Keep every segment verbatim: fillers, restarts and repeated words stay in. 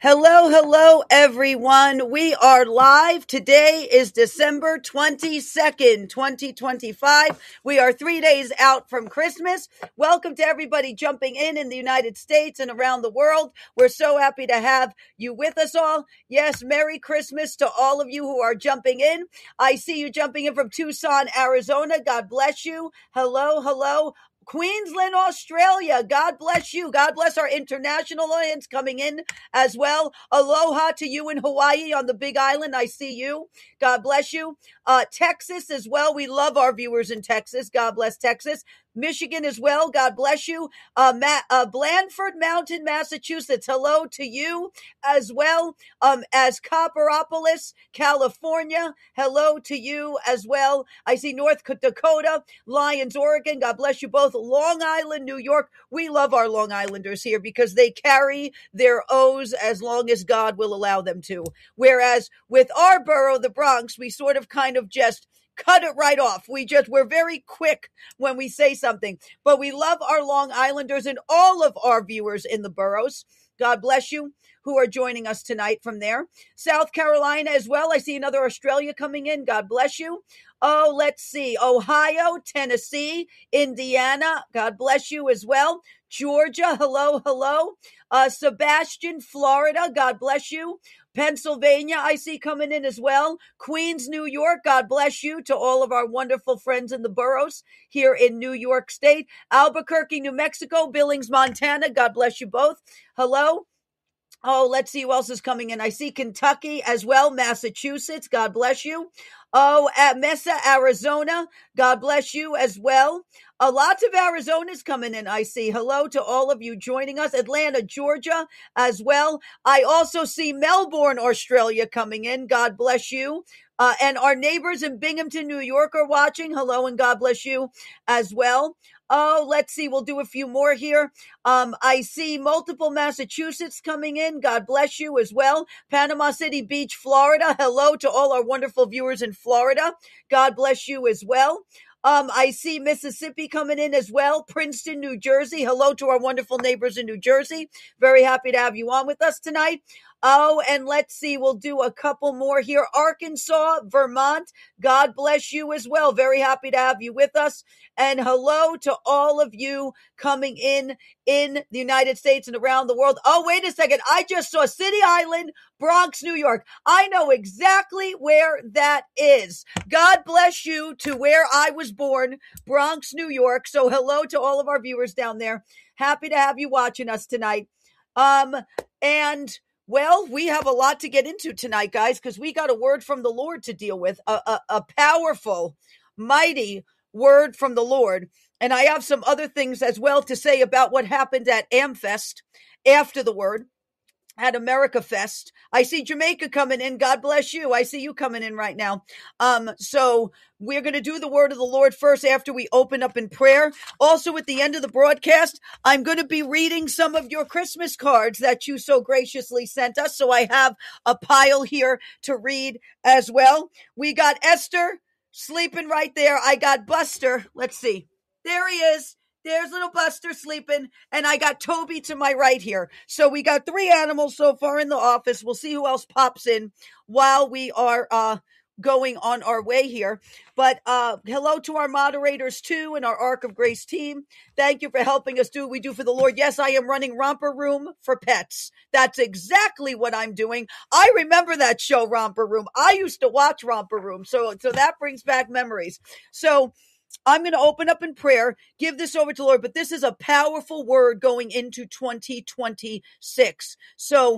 Hello, hello, everyone. We are live. Today is December twenty-second, twenty twenty-five. We are three days out from Christmas. Welcome to everybody jumping in in the United States and around the world. We're so happy to have you with us all. Yes, Merry Christmas to all of you who are jumping in. I see you jumping in from Tucson, Arizona. God bless you. Hello, hello. Queensland, Australia. God bless you. God bless our international audience coming in as well. Aloha to you in Hawaii on the Big Island. I see you. God bless you. Uh, Texas as well. We love our viewers in Texas. God bless Texas. Michigan as well. God bless you. Uh, Ma- uh, Blandford Mountain, Massachusetts. Hello to you as well. Um, as Copperopolis, California. Hello to you as well. I see North Dakota, Lyons, Oregon. God bless you both. Long Island, New York. We love our Long Islanders here because they carry their O's as long as God will allow them to. Whereas with our borough, the Bronx, we sort of kind of just cut it right off. We just, we're very quick when we say something, but we love our Long Islanders and all of our viewers in the boroughs. God bless you who are joining us tonight from there. South Carolina as well. I see another Australia coming in. God bless you. Oh, let's see. Ohio, Tennessee, Indiana. God bless you as well. Georgia. Hello, hello. Uh, Sebastian, Florida. God bless you. Pennsylvania, I see coming in as well. Queens, New York, God bless you to all of our wonderful friends in the boroughs here in New York State. Albuquerque, New Mexico, Billings, Montana, God bless you both. Hello. Oh, let's see who else is coming in. I see Kentucky as well, Massachusetts, God bless you. Oh, at Mesa, Arizona, God bless you as well. Uh, lots of Arizona's coming in, I see. Hello to all of you joining us. Atlanta, Georgia as well. I also see Melbourne, Australia coming in. God bless you. Uh, and our neighbors in Binghamton, New York are watching. Hello and God bless you as well. Oh, let's see. We'll do a few more here. Um, I see multiple Massachusetts coming in. God bless you as well. Panama City Beach, Florida. Hello to all our wonderful viewers in Florida. God bless you as well. Um, I see Mississippi coming in as well. Princeton, New Jersey. Hello to our wonderful neighbors in New Jersey. Very happy to have you on with us tonight. Oh, and let's see, we'll do a couple more here. Arkansas, Vermont, God bless you as well. Very happy to have you with us. And hello to all of you coming in in the United States and around the world. Oh, wait a second. I just saw City Island, Bronx, New York. I know exactly where that is. God bless you to where I was born, Bronx, New York. So hello to all of our viewers down there. Happy to have you watching us tonight. Um, and Well, we have a lot to get into tonight, guys, because we got a word from the Lord to deal with, a, a, a powerful, mighty word from the Lord. And I have some other things as well to say about what happened at AmFest after the word. At America Fest. I see Jamaica coming in. God bless you. I see you coming in right now. Um, so we're going to do the word of the Lord first after we open up in prayer. Also, at the end of the broadcast, I'm going to be reading some of your Christmas cards that you so graciously sent us. So I have a pile here to read as well. We got Esther sleeping right there. I got Buster. Let's see. There he is. There's little Buster sleeping, and I got Toby to my right here. So we got three animals so far in the office. We'll see who else pops in while we are uh, going on our way here. But uh, hello to our moderators, too, and our Ark of Grace team. Thank you for helping us do what we do for the Lord. Yes, I am running Romper Room for Pets. That's exactly what I'm doing. I remember that show, Romper Room. I used to watch Romper Room, so, so that brings back memories. So I'm going to open up in prayer, give this over to the Lord, but this is a powerful word going into twenty twenty-six. So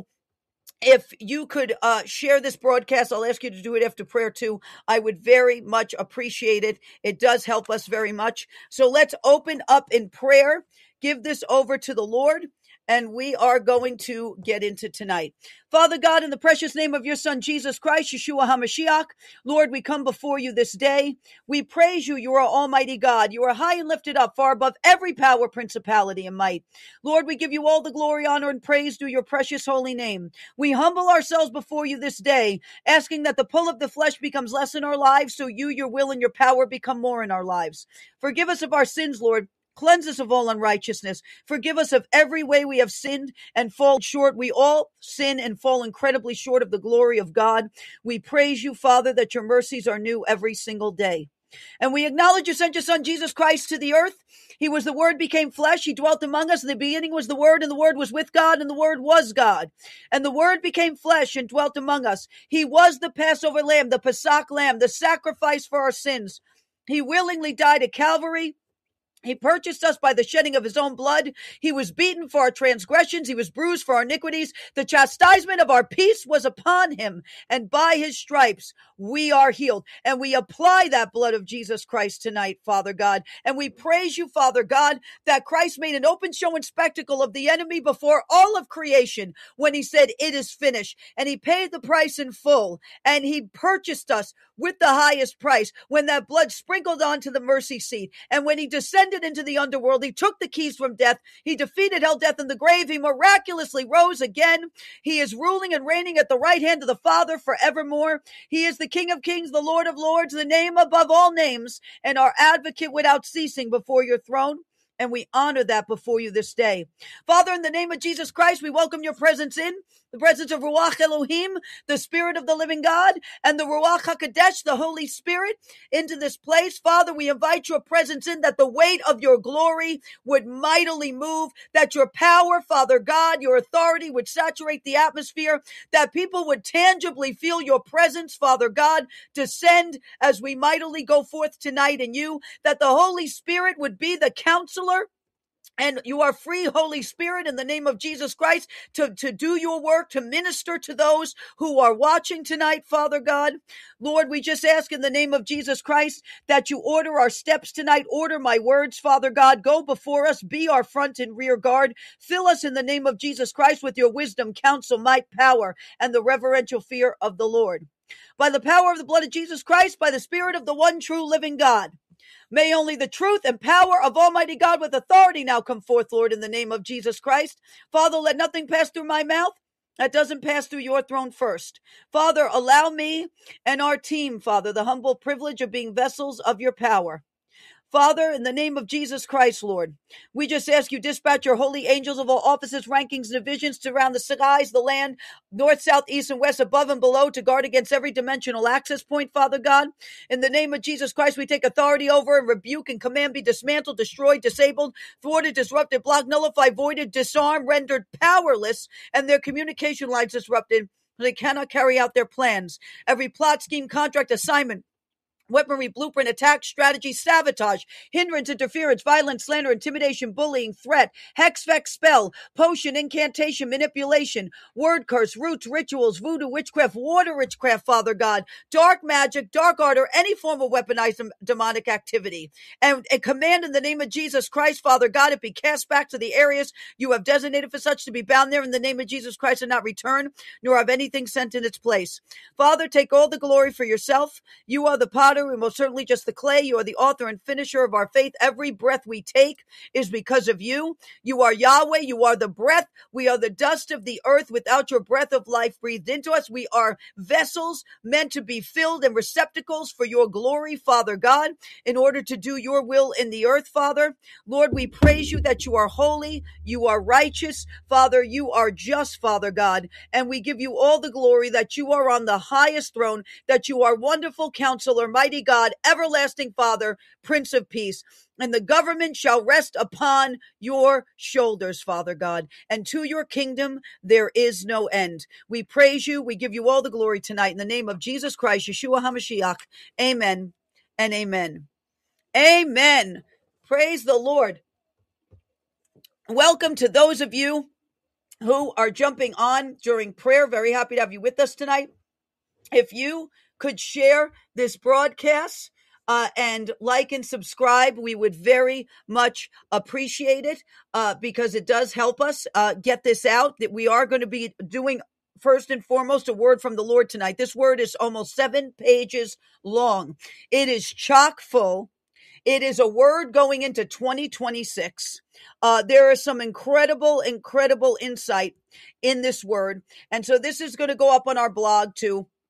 if you could uh, share this broadcast, I'll ask you to do it after prayer too. I would very much appreciate it. It does help us very much. So let's open up in prayer, give this over to the Lord, and we are going to get into tonight. Father God, in the precious name of your Son, Jesus Christ, Yeshua HaMashiach, Lord, we come before you this day. We praise you. You are Almighty God. You are high and lifted up, far above every power, principality, and might. Lord, we give you all the glory, honor, and praise through your precious holy name. We humble ourselves before you this day, asking that the pull of the flesh becomes less in our lives, so you, your will, and your power become more in our lives. Forgive us of our sins, Lord. Cleanse us of all unrighteousness. Forgive us of every way we have sinned and fall short. We all sin and fall incredibly short of the glory of God. We praise you, Father, that your mercies are new every single day. And we acknowledge you sent your son, Jesus Christ, to the earth. He was the Word became flesh. He dwelt among us. In the beginning was the Word, and the Word was with God, and the Word was God. And the Word became flesh and dwelt among us. He was the Passover lamb, the Pesach lamb, the sacrifice for our sins. He willingly died at Calvary. He purchased us by the shedding of his own blood. He was beaten for our transgressions. He was bruised for our iniquities. The chastisement of our peace was upon him, and by his stripes we are healed. And we apply that blood of Jesus Christ tonight, Father God. And we praise you, Father God, that Christ made an open show and spectacle of the enemy before all of creation when he said, it is finished. And he paid the price in full, and he purchased us with the highest price when that blood sprinkled onto the mercy seat. And when he descended into the underworld, he took the keys from death. He defeated hell, death, and the grave. He miraculously rose again. He is ruling and reigning at the right hand of the Father forevermore. He is the King of kings, the Lord of lords, the name above all names, and our advocate without ceasing before your throne. And we honor that before you this day. Father, in the name of Jesus Christ, we welcome your presence in, the presence of Ruach Elohim, the Spirit of the living God, and the Ruach HaKodesh, the Holy Spirit, into this place. Father, we invite your presence in, that the weight of your glory would mightily move, that your power, Father God, your authority would saturate the atmosphere, that people would tangibly feel your presence, Father God, descend as we mightily go forth tonight in you, that the Holy Spirit would be the counselor. And you are free, Holy Spirit, in the name of Jesus Christ, to, to do your work, to minister to those who are watching tonight, Father God. Lord, we just ask in the name of Jesus Christ that you order our steps tonight. Order my words, Father God. Go before us. Be our front and rear guard. Fill us in the name of Jesus Christ with your wisdom, counsel, might, power, and the reverential fear of the Lord. By the power of the blood of Jesus Christ, by the Spirit of the one true living God, may only the truth and power of Almighty God with authority now come forth, Lord, in the name of Jesus Christ. Father, let nothing pass through my mouth that doesn't pass through your throne first. Father, allow me and our team, Father, the humble privilege of being vessels of your power. Father, in the name of Jesus Christ, Lord, we just ask you dispatch your holy angels of all offices, rankings, and divisions to surround the skies, the land, north, south, east, and west, above and below, to guard against every dimensional access point, Father God. In the name of Jesus Christ, we take authority over and rebuke and command be dismantled, destroyed, disabled, thwarted, disrupted, blocked, nullified, voided, disarmed, rendered powerless, and their communication lines disrupted. They cannot carry out their plans. Every plot, scheme, contract, assignment, weaponry, blueprint, attack, strategy, sabotage, hindrance, interference, violence, slander, intimidation, bullying, threat, hex, vex, spell, potion, incantation, manipulation, word curse, roots, rituals, voodoo, witchcraft, water witchcraft, Father God, dark magic, dark art, or any form of weaponized demonic activity. And, and command in the name of Jesus Christ, Father God, it be cast back to the areas you have designated for such to be bound there in the name of Jesus Christ and not return, nor have anything sent in its place. Father, take all the glory for yourself. You are the potter, and most certainly just the clay. You are the author and finisher of our faith. Every breath we take is because of you. You are Yahweh. You are the breath. We are the dust of the earth. Without your breath of life breathed into us, we are vessels meant to be filled and receptacles for your glory, Father God, in order to do your will in the earth, Father. Lord, we praise you that you are holy, you are righteous, Father, you are just, Father God, and we give you all the glory that you are on the highest throne, that you are wonderful counselor, mighty God, everlasting Father, Prince of Peace. And the government shall rest upon your shoulders, Father God. And to your kingdom, there is no end. We praise you. We give you all the glory tonight in the name of Jesus Christ, Yeshua HaMashiach. Amen and amen. Amen. Praise the Lord. Welcome to those of you who are jumping on during prayer. Very happy to have you with us tonight. If you could share this broadcast uh, and like and subscribe, we would very much appreciate it uh, because it does help us uh, get this out, that we are going to be doing, first and foremost, a word from the Lord tonight. This word is almost seven pages long. It is chock full. It is a word going into twenty twenty-six. Uh, there is some incredible, incredible insight in this word. And so this is going to go up on our blog too.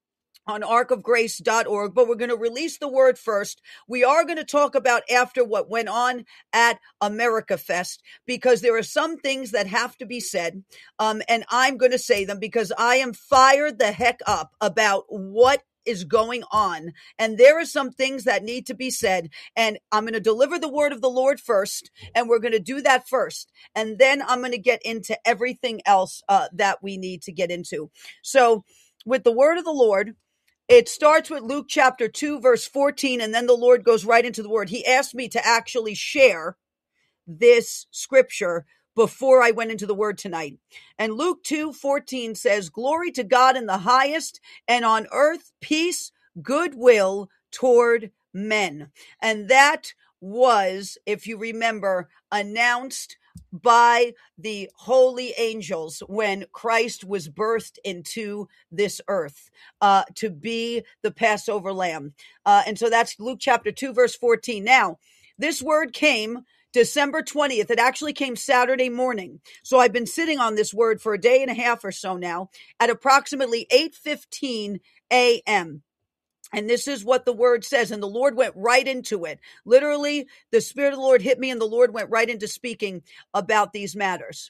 on ark of grace dot org, but we're going to release the word first. We are going to talk about after what went on at America Fest, because there are some things that have to be said, um, and I'm going to say them because I am fired the heck up about what is going on, and there are some things that need to be said, and I'm going to deliver the word of the Lord first, and we're going to do that first, and then I'm going to get into everything else uh, that we need to get into. So with the word of the Lord, it starts with Luke chapter two, verse fourteen, and then the Lord goes right into the word. He asked me to actually share this scripture before I went into the word tonight. And Luke two fourteen says, "Glory to God in the highest, and on earth peace, goodwill toward men." And that was, if you remember, announced by the holy angels when Christ was birthed into this earth uh, to be the Passover lamb. Uh, and so that's Luke chapter two, verse fourteen. Now, this word came December twentieth. It actually came Saturday morning. So I've been sitting on this word for a day and a half or so now at approximately eight fifteen a.m. And this is what the word says. And the Lord went right into it. Literally, the Spirit of the Lord hit me and the Lord went right into speaking about these matters.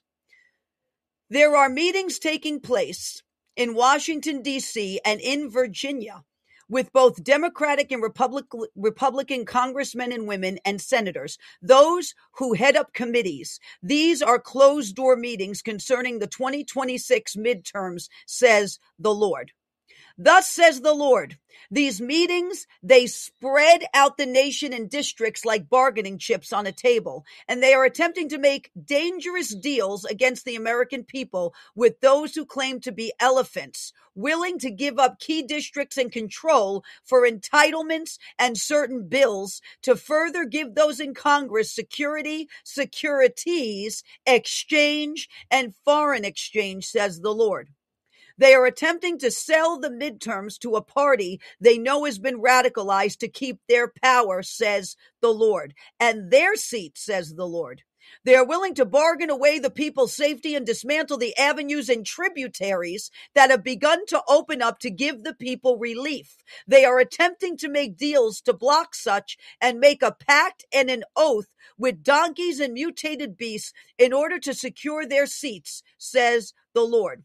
There are meetings taking place in Washington, D C and in Virginia with both Democratic and Republic, Republican congressmen and women and senators, those who head up committees. These are closed-door meetings concerning the twenty twenty-six midterms, says the Lord. Thus says the Lord, these meetings, they spread out the nation in districts like bargaining chips on a table, and they are attempting to make dangerous deals against the American people with those who claim to be elephants, willing to give up key districts and control for entitlements and certain bills to further give those in Congress security, securities, exchange, and foreign exchange, says the Lord. They are attempting to sell the midterms to a party they know has been radicalized to keep their power, says the Lord, and their seat, says the Lord. They are willing to bargain away the people's safety and dismantle the avenues and tributaries that have begun to open up to give the people relief. They are attempting to make deals to block such and make a pact and an oath with donkeys and mutated beasts in order to secure their seats, says the Lord.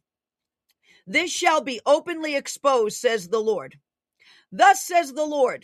This shall be openly exposed, says the Lord. Thus says the Lord,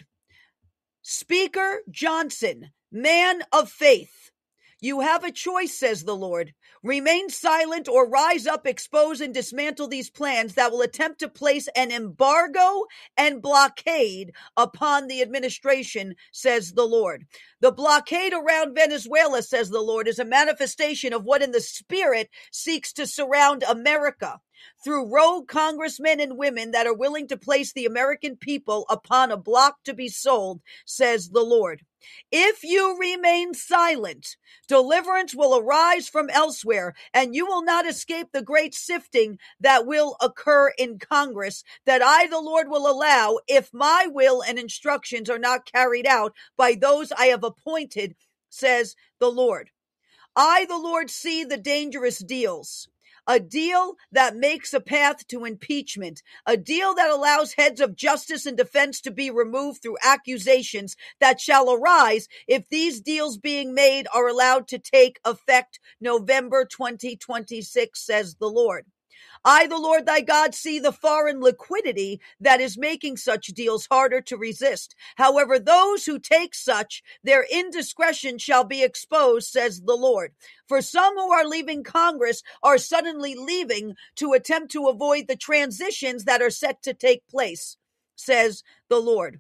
Speaker Johnson, man of faith, you have a choice, says the Lord. Remain silent or rise up, expose and dismantle these plans that will attempt to place an embargo and blockade upon the administration, says the Lord. The blockade around Venezuela, says the Lord, is a manifestation of what in the spirit seeks to surround America through rogue congressmen and women that are willing to place the American people upon a block to be sold, says the Lord. If you remain silent, deliverance will arise from elsewhere, and you will not escape the great sifting that will occur in Congress, that I, the Lord, will allow if my will and instructions are not carried out by those I have appointed, says the Lord. I, the Lord, see the dangerous deals. A deal that makes a path to impeachment, a deal that allows heads of justice and defense to be removed through accusations that shall arise if these deals being made are allowed to take effect November twenty twenty-six, says the Lord. I, the Lord thy God, see the foreign liquidity that is making such deals harder to resist. However, those who take such, their indiscretion shall be exposed, says the Lord. For some who are leaving Congress are suddenly leaving to attempt to avoid the transitions that are set to take place, says the Lord.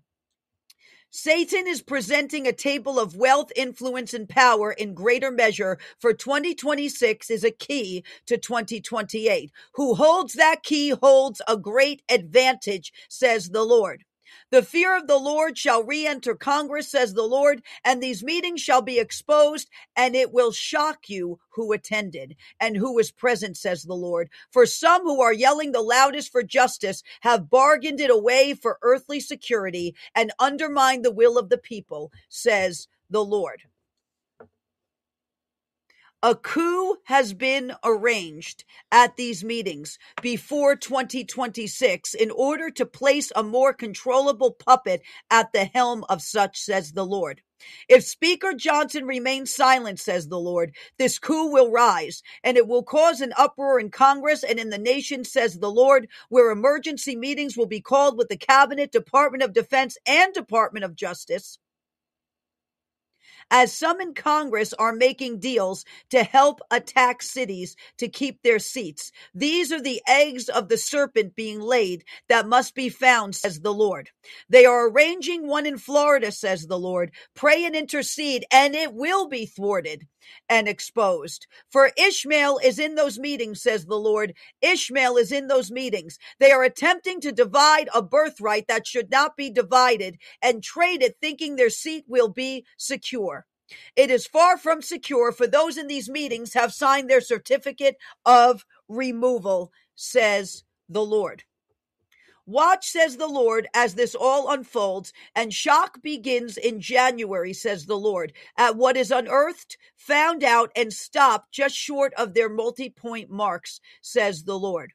Satan is presenting a table of wealth, influence, and power in greater measure for twenty twenty-six is a key to twenty twenty-eight. Who holds that key holds a great advantage, says the Lord. The fear of the Lord shall re-enter Congress, says the Lord, and these meetings shall be exposed, and it will shock you who attended and who was present, says the Lord. For some who are yelling the loudest for justice have bargained it away for earthly security and undermined the will of the people, says the Lord. A coup has been arranged at these meetings before twenty twenty-six in order to place a more controllable puppet at the helm of such, says the Lord. If Speaker Johnson remains silent, says the Lord, this coup will rise, and it will cause an uproar in Congress and in the nation, says the Lord, where emergency meetings will be called with the Cabinet, Department of Defense, and Department of Justice, as some in Congress are making deals to help attack cities to keep their seats. These are the eggs of the serpent being laid that must be found, says the Lord. They are arranging one in Florida, says the Lord. Pray and intercede, and it will be thwarted and exposed. For Ishmael is in those meetings, says the Lord. Ishmael is in those meetings. They are attempting to divide a birthright that should not be divided and trade it, thinking their seat will be secure. It is far from secure, for those in these meetings have signed their certificate of removal, says the Lord. Watch, says the Lord, as this all unfolds, and shock begins in January, says the Lord, at what is unearthed, found out, and stopped just short of their multi-point marks, says the Lord.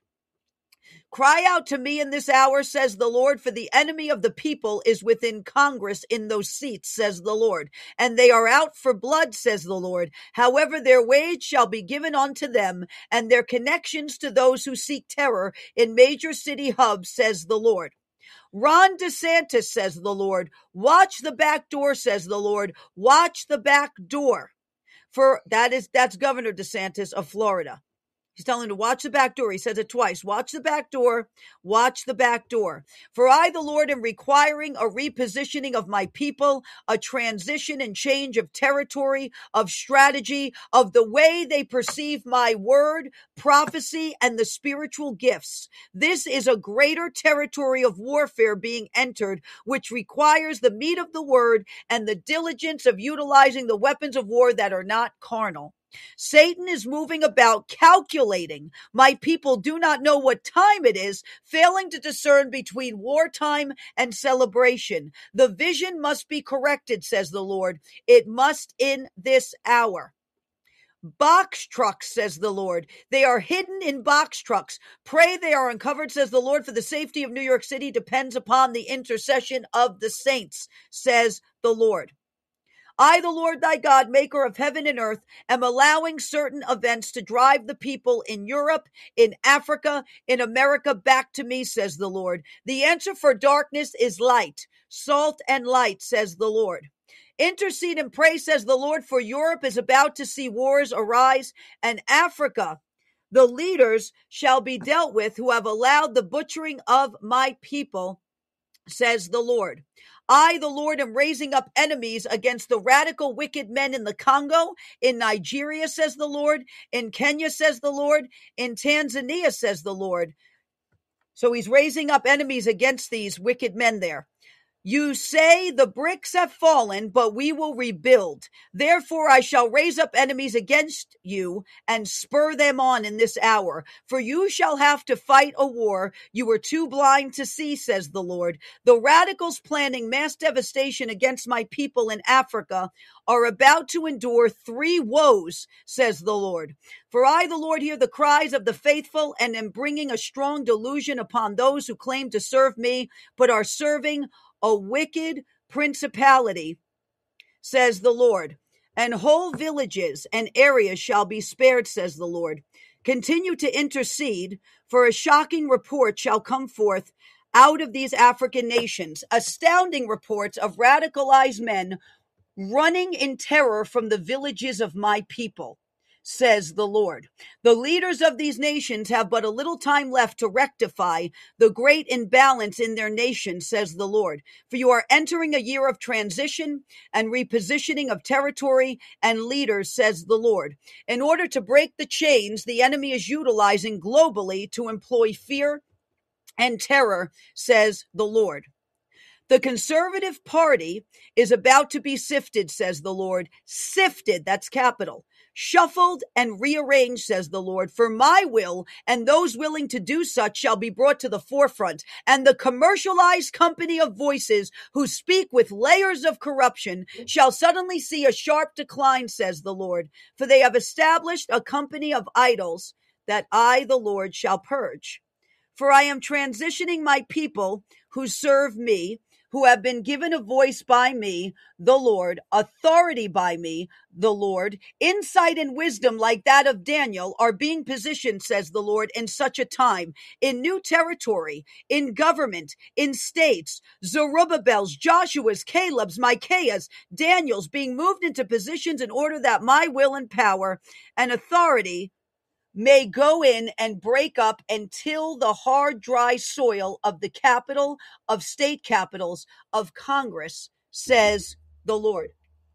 Cry out to me in this hour, says the Lord, for the enemy of the people is within Congress in those seats, says the Lord, and they are out for blood, says the Lord. However, their wage shall be given unto them, and their connections to those who seek terror in major city hubs, says the Lord. Ron DeSantis, says the Lord, watch the back door, says the Lord, watch the back door. For that is, that's Governor DeSantis of Florida. He's telling him to watch the back door. He says it twice. Watch the back door. Watch the back door. For I, the Lord, am requiring a repositioning of my people, a transition and change of territory, of strategy, of the way they perceive my word, prophecy, and the spiritual gifts. This is a greater territory of warfare being entered, which requires the meat of the word and the diligence of utilizing the weapons of war that are not carnal. Satan is moving about calculating. My people do not know what time it is, failing to discern between wartime and celebration. The vision must be corrected, says the Lord. It must in this hour. Box trucks, says the Lord. They are hidden in box trucks. Pray they are uncovered, says the Lord, for the safety of New York City depends upon the intercession of the saints, says the Lord. I, the Lord thy God, maker of heaven and earth, am allowing certain events to drive the people in Europe, in Africa, in America back to me, says the Lord. The answer for darkness is light, salt and light, says the Lord. Intercede and pray, says the Lord, for Europe is about to see wars arise, and Africa, the leaders shall be dealt with who have allowed the butchering of my people, says the Lord. I, the Lord, am raising up enemies against the radical wicked men in the Congo, in Nigeria, says the Lord, in Kenya, says the Lord, in Tanzania, says the Lord. So he's raising up enemies against these wicked men there. You say the bricks have fallen, but we will rebuild. Therefore, I shall raise up enemies against you and spur them on in this hour. For you shall have to fight a war you were too blind to see, says the Lord. The radicals planning mass devastation against my people in Africa are about to endure three woes, says the Lord. For I, the Lord, hear the cries of the faithful and am bringing a strong delusion upon those who claim to serve me, but are serving a wicked principality, says the Lord, and whole villages and areas shall be spared, says the Lord. Continue to intercede, for a shocking report shall come forth out of these African nations, astounding reports of radicalized men running in terror from the villages of my people, says the Lord. The leaders of these nations have but a little time left to rectify the great imbalance in their nation, says the Lord. For you are entering a year of transition and repositioning of territory and leaders, says the Lord. In order to break the chains the enemy is utilizing globally to employ fear and terror, says the Lord. The Conservative Party is about to be sifted, says the Lord. Sifted, that's capital. shuffled and rearranged, says the Lord, for my will, and those willing to do such shall be brought to the forefront. And the commercialized company of voices who speak with layers of corruption shall suddenly see a sharp decline, says the Lord, for they have established a company of idols that I, the Lord, shall purge. For I am transitioning my people who serve me, who have been given a voice by me, the Lord, authority by me, the Lord, insight and wisdom like that of Daniel are being positioned, says the Lord, in such a time, in new territory, in government, in states, Zerubbabel's, Joshua's, Caleb's, Micaiah's, Daniel's being moved into positions in order that my will and power and authority may go in and break up and till the hard, dry soil of the capital, of state capitals, of Congress, says the Lord.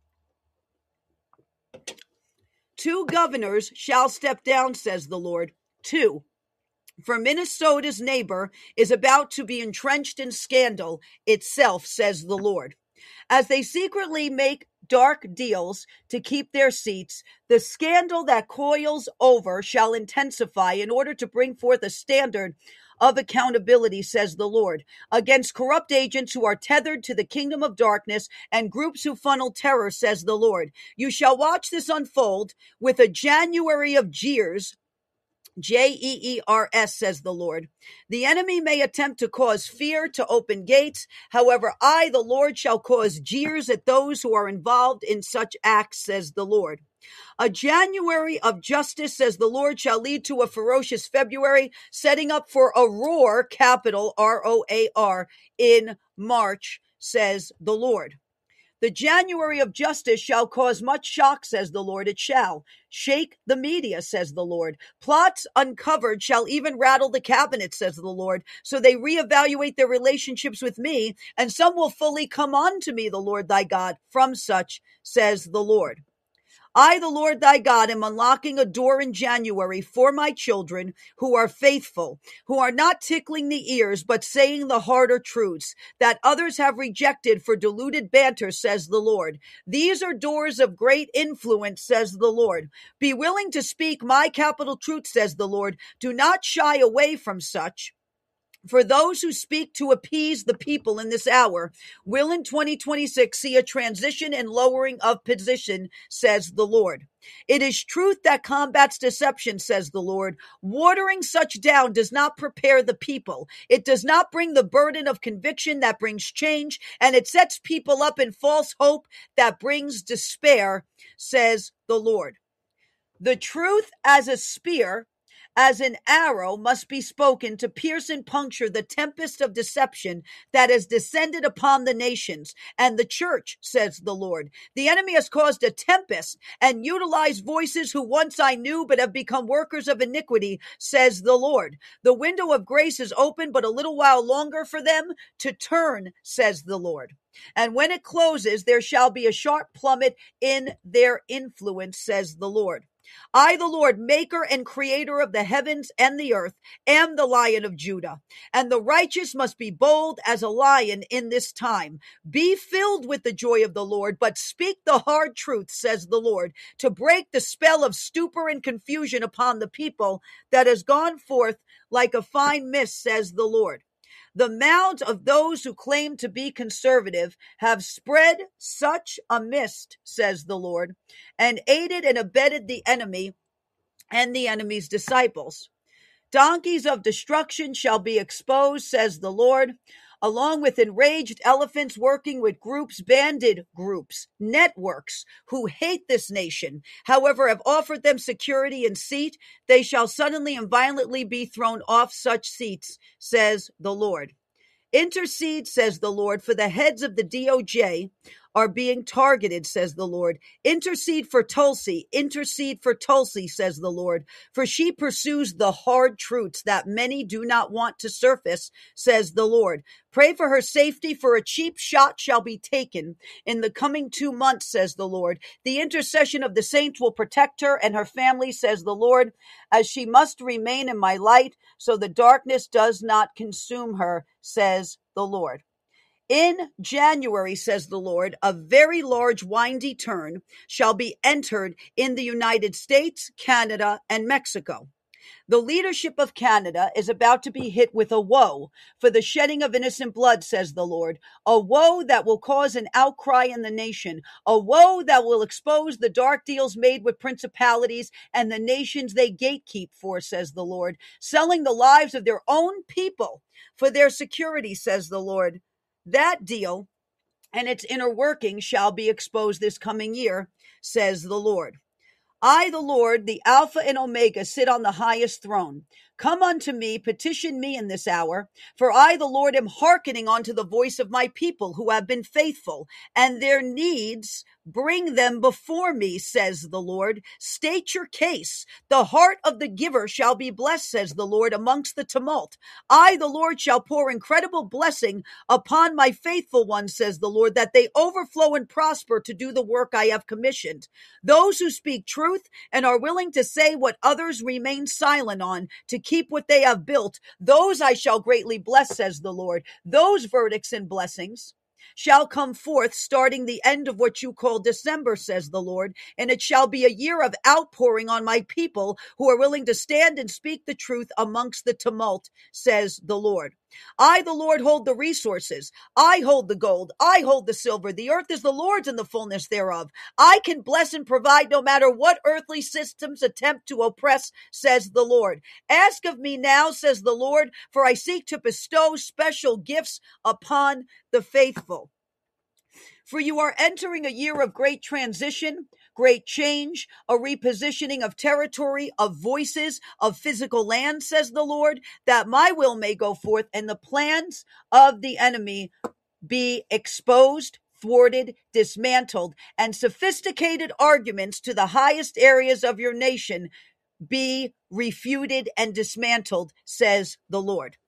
Two governors shall step down, says the Lord. Two. For Minnesota's neighbor is about to be entrenched in scandal itself, says the Lord. As they secretly make dark deals to keep their seats, the scandal that coils over shall intensify in order to bring forth a standard of accountability, says the Lord, against corrupt agents who are tethered to the kingdom of darkness and groups who funnel terror, says the Lord. You shall watch this unfold with a January of jeers, J E E R S, says the Lord. The enemy may attempt to cause fear to open gates. However, I, the Lord, shall cause jeers at those who are involved in such acts, says the Lord. A January of justice, says the Lord, shall lead to a ferocious February, setting up for a roar, capital R O A R, in March, says the Lord. The January of justice shall cause much shock, says the Lord. It shall shake the media, says the Lord. Plots uncovered shall even rattle the cabinet, says the Lord. So they reevaluate their relationships with me, and some will fully come unto me, the Lord thy God, from such, says the Lord. I, the Lord thy God, am unlocking a door in January for my children who are faithful, who are not tickling the ears, but saying the harder truths that others have rejected for diluted banter, says the Lord. These are doors of great influence, says the Lord. Be willing to speak my capital truth, says the Lord. Do not shy away from such. For those who speak to appease the people in this hour will in twenty twenty-six see a transition and lowering of position, says the Lord. It is truth that combats deception, says the Lord. Watering such down does not prepare the people. It does not bring the burden of conviction that brings change, and it sets people up in false hope that brings despair, says the Lord. The truth as a spear, as an arrow, must be spoken to pierce and puncture the tempest of deception that has descended upon the nations and the church, says the Lord. The enemy has caused a tempest and utilized voices who once I knew but have become workers of iniquity, says the Lord. The window of grace is open but a little while longer for them to turn, says the Lord. And when it closes, there shall be a sharp plummet in their influence, says the Lord. I, the Lord, maker and creator of the heavens and the earth, am the Lion of Judah, and the righteous must be bold as a lion in this time. Be filled with the joy of the Lord, but speak the hard truth, says the Lord, to break the spell of stupor and confusion upon the people that has gone forth like a fine mist, says the Lord. The mouths of those who claim to be conservative have spread such a mist, says the Lord, and aided and abetted the enemy and the enemy's disciples. Donkeys of destruction shall be exposed, says the Lord, along with enraged elephants working with groups, banded groups, networks who hate this nation, however, have offered them security and seat. They shall suddenly and violently be thrown off such seats, says the Lord. Intercede, says the Lord, for the heads of the D O J are being targeted, says the Lord. Intercede for Tulsi. Intercede for Tulsi, says the Lord, for she pursues the hard truths that many do not want to surface, says the Lord. Pray for her safety, for a cheap shot shall be taken in the coming two months, says the Lord. The intercession of the saints will protect her and her family, says the Lord, as she must remain in my light, so the darkness does not consume her, says the Lord. In January, says the Lord, a very large windy turn shall be entered in the United States, Canada, and Mexico. The leadership of Canada is about to be hit with a woe for the shedding of innocent blood, says the Lord, a woe that will cause an outcry in the nation, a woe that will expose the dark deals made with principalities and the nations they gatekeep for, says the Lord, selling the lives of their own people for their security, says the Lord. That deal and its inner working shall be exposed this coming year, says the Lord. I, the Lord, the Alpha and Omega, sit on the highest throne. Come unto me, petition me in this hour, for I, the Lord, am hearkening unto the voice of my people who have been faithful, and their needs bring them before me, says the Lord. State your case. The heart of the giver shall be blessed, says the Lord, amongst the tumult. I, the Lord, shall pour incredible blessing upon my faithful ones, says the Lord, that they overflow and prosper to do the work I have commissioned. Those who speak truth and are willing to say what others remain silent on, to keep what they have built, those I shall greatly bless, says the Lord. Those verdicts and blessings shall come forth starting the end of what you call December, says the Lord, and it shall be a year of outpouring on my people who are willing to stand and speak the truth amongst the tumult, says the Lord. I, the Lord, hold the resources. I hold the gold. I hold the silver. The earth is the Lord's and the fullness thereof. I can bless and provide no matter what earthly systems attempt to oppress, says the Lord. Ask of me now, says the Lord, for I seek to bestow special gifts upon the faithful. For you are entering a year of great transition, great change, a repositioning of territory, of voices, of physical land, says the Lord, that my will may go forth and the plans of the enemy be exposed, thwarted, dismantled, and sophisticated arguments to the highest areas of your nation be refuted and dismantled, says the Lord.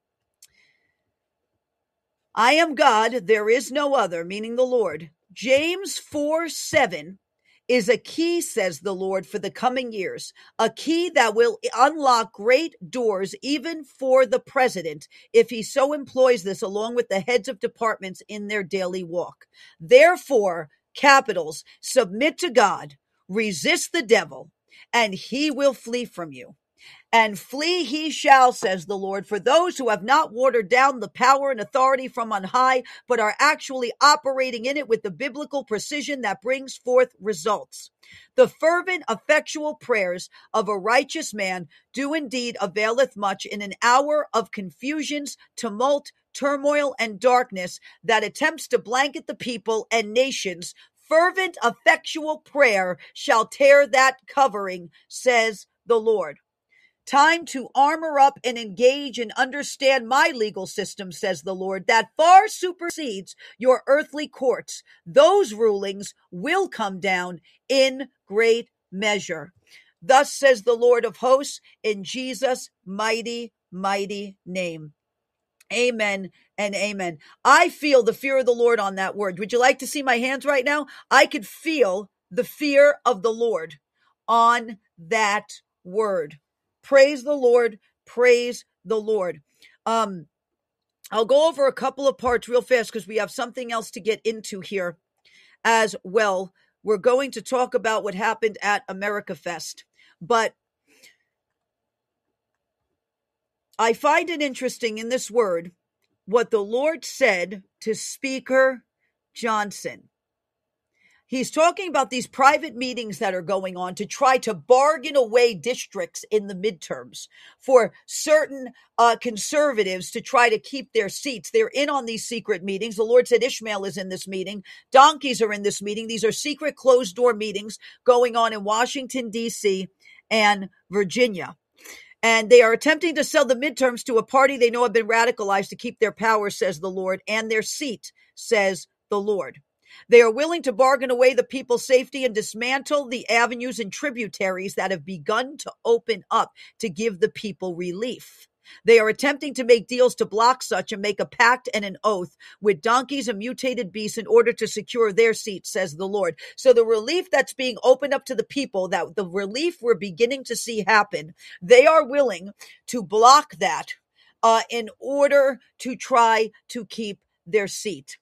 I am God, there is no other, meaning the Lord. James four seven is a key, says the Lord, for the coming years, a key that will unlock great doors even for the president if he so employs this along with the heads of departments in their daily walk. Therefore, capitals, submit to God, resist the devil, and he will flee from you. And flee he shall, says the Lord, for those who have not watered down the power and authority from on high, but are actually operating in it with the biblical precision that brings forth results. The fervent, effectual prayers of a righteous man do indeed availeth much in an hour of confusions, tumult, turmoil, and darkness that attempts to blanket the people and nations. Fervent, effectual prayer shall tear that covering, says the Lord. Time to armor up and engage and understand my legal system, says the Lord, that far supersedes your earthly courts. Those rulings will come down in great measure. Thus says the Lord of hosts, in Jesus' mighty, mighty name. Amen and amen. I feel the fear of the Lord on that word. Would you like to see my hands right now? I could feel the fear of the Lord on that word. Praise the Lord. Praise the Lord. Um, I'll go over a couple of parts real fast because we have something else to get into here as well. We're going to talk about what happened at America Fest, but I find it interesting in this word what the Lord said to Speaker Johnson. He's talking about these private meetings that are going on to try to bargain away districts in the midterms for certain uh, conservatives to try to keep their seats. They're in on these secret meetings. The Lord said Ishmael is in this meeting. Donkeys are in this meeting. These are secret closed door meetings going on in Washington, D C and Virginia. And they are attempting to sell the midterms to a party they know have been radicalized to keep their power, says the Lord, and their seat, says the Lord. They are willing to bargain away the people's safety and dismantle the avenues and tributaries that have begun to open up to give the people relief. They are attempting to make deals to block such and make a pact and an oath with donkeys and mutated beasts in order to secure their seats, says the Lord. So the relief that's being opened up to the people, that the relief we're beginning to see happen, they are willing to block that uh, in order to try to keep their seat.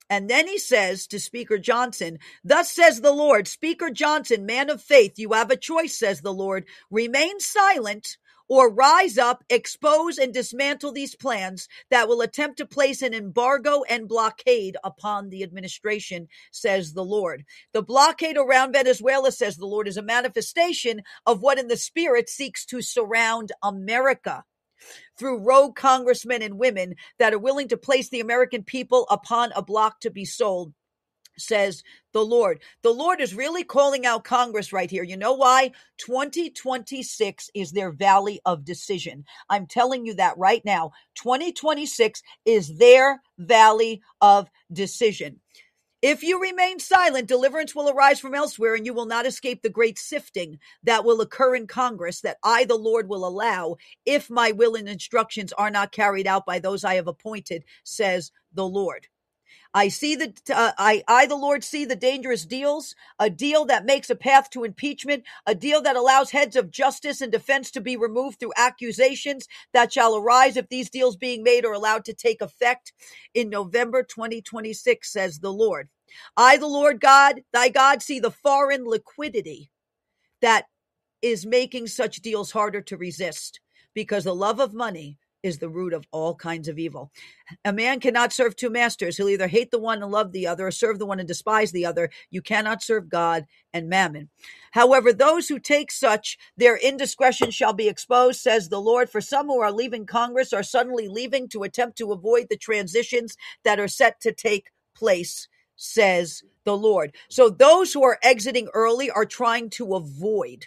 And then he says to Speaker Johnson, thus says the Lord, Speaker Johnson, man of faith, you have a choice, says the Lord. Remain silent or rise up, expose and dismantle these plans that will attempt to place an embargo and blockade upon the administration, says the Lord. The blockade around Venezuela, says the Lord, is a manifestation of what in the spirit seeks to surround America through rogue congressmen and women that are willing to place the American people upon a block to be sold, says the Lord. The Lord is really calling out Congress right here. You know why? twenty twenty-six is their valley of decision. I'm telling you that right now. twenty twenty-six is their valley of decision. If you remain silent, deliverance will arise from elsewhere, and you will not escape the great sifting that will occur in Congress that I, the Lord, will allow if my will and instructions are not carried out by those I have appointed, says the Lord. I see the uh, I, I, the Lord, see the dangerous deals, a deal that makes a path to impeachment, a deal that allows heads of justice and defense to be removed through accusations that shall arise if these deals being made are allowed to take effect in November twenty twenty-six, says the Lord. I, the Lord God, thy God, see the foreign liquidity that is making such deals harder to resist, because the love of money is the root of all kinds of evil. A man cannot serve two masters. He'll either hate the one and love the other, or serve the one and despise the other. You cannot serve God and mammon. However, those who take such, their indiscretion shall be exposed, says the Lord. For some who are leaving Congress are suddenly leaving to attempt to avoid the transitions that are set to take place, says the Lord. So those who are exiting early are trying to avoid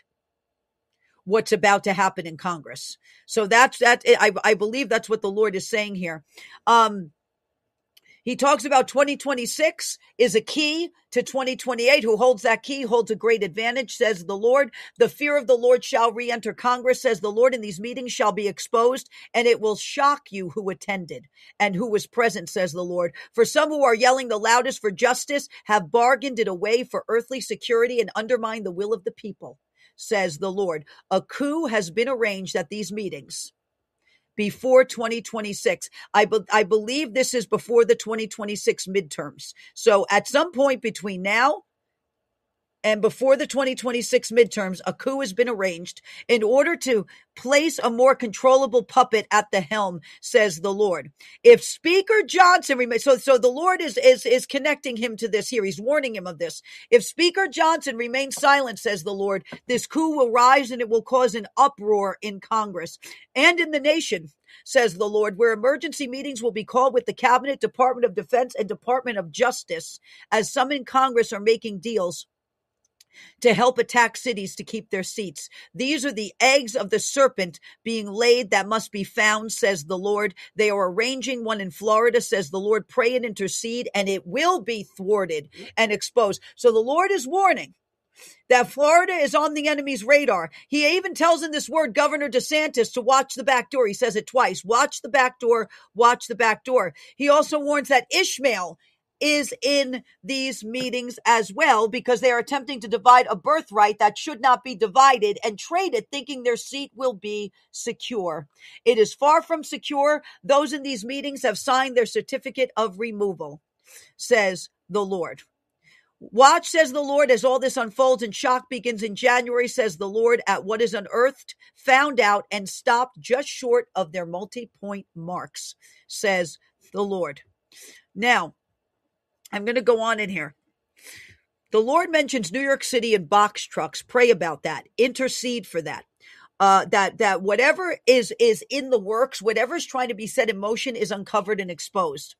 what's about to happen in Congress. So that's that. I, I believe that's what the Lord is saying here. Um, he talks about twenty twenty-six is a key to twenty twenty-eight. Who holds that key holds a great advantage, says the Lord. The fear of the Lord shall re-enter Congress, says the Lord, and these meetings shall be exposed, and it will shock you who attended and who was present, says the Lord. For some who are yelling the loudest for justice have bargained it away for earthly security and undermined the will of the people, says the Lord. A coup has been arranged at these meetings before twenty twenty-six. I, be- I believe this is before the twenty twenty-six midterms. So at some point between now and before the twenty twenty-six midterms, a coup has been arranged in order to place a more controllable puppet at the helm, says the Lord. If Speaker Johnson remains, so, so the Lord is, is, is connecting him to this here. He's warning him of this. If Speaker Johnson remains silent, says the Lord, this coup will rise and it will cause an uproar in Congress and in the nation, says the Lord, where emergency meetings will be called with the Cabinet, Department of Defense, and Department of Justice, as some in Congress are making deals to help attack cities to keep their seats. These are the eggs of the serpent being laid that must be found, says the Lord. They are arranging one in Florida, says the Lord. Pray and intercede, and it will be thwarted and exposed. So the Lord is warning that Florida is on the enemy's radar. He even tells in this word Governor DeSantis to watch the back door. He says it twice. Watch the back door. Watch the back door. He also warns that Ishmael is in these meetings as well, because they are attempting to divide a birthright that should not be divided and trade it, thinking their seat will be secure. It is far from secure. Those in these meetings have signed their certificate of removal, says the Lord. Watch, says the Lord, as all this unfolds and shock begins in January, says the Lord, at what is unearthed, found out, and stopped just short of their multi-point marks, says the Lord. Now, I'm going to go on in here. The Lord mentions New York City and box trucks. Pray about that. Intercede for that. Uh, that that whatever is is in the works, whatever is trying to be set in motion is uncovered and exposed.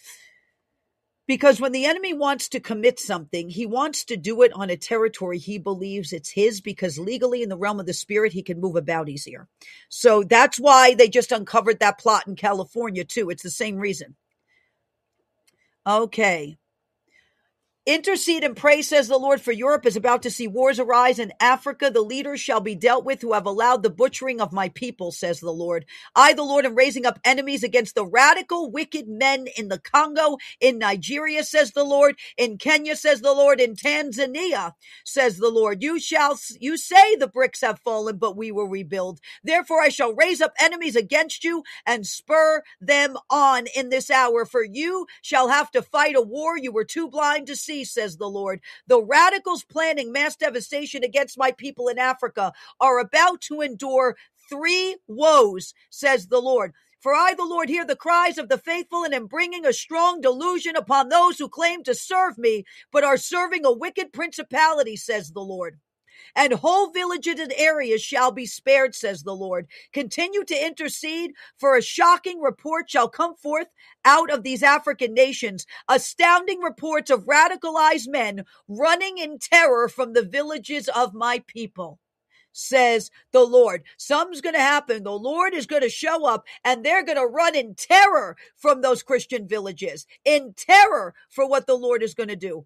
Because when the enemy wants to commit something, he wants to do it on a territory he believes it's his, because legally in the realm of the spirit, he can move about easier. So that's why they just uncovered that plot in California too. It's the same reason. Okay. Intercede and pray, says the Lord, for Europe is about to see wars arise. In Africa, the leaders shall be dealt with who have allowed the butchering of my people, says the Lord. I, the Lord, am raising up enemies against the radical, wicked men in the Congo, in Nigeria, says the Lord, in Kenya, says the Lord, in Tanzania, says the Lord. You shall, you say the bricks have fallen, but we will rebuild. Therefore, I shall raise up enemies against you and spur them on in this hour. For you shall have to fight a war you were too blind to see, says the Lord. The radicals planning mass devastation against my people in Africa are about to endure three woes, says the Lord. For I, the Lord, hear the cries of the faithful and am bringing a strong delusion upon those who claim to serve me, but are serving a wicked principality, says the Lord. And whole villages and areas shall be spared, says the Lord. Continue to intercede, for a shocking report shall come forth out of these African nations, astounding reports of radicalized men running in terror from the villages of my people, says the Lord. Something's going to happen. The Lord is going to show up and they're going to run in terror from those Christian villages, in terror for what the Lord is going to do.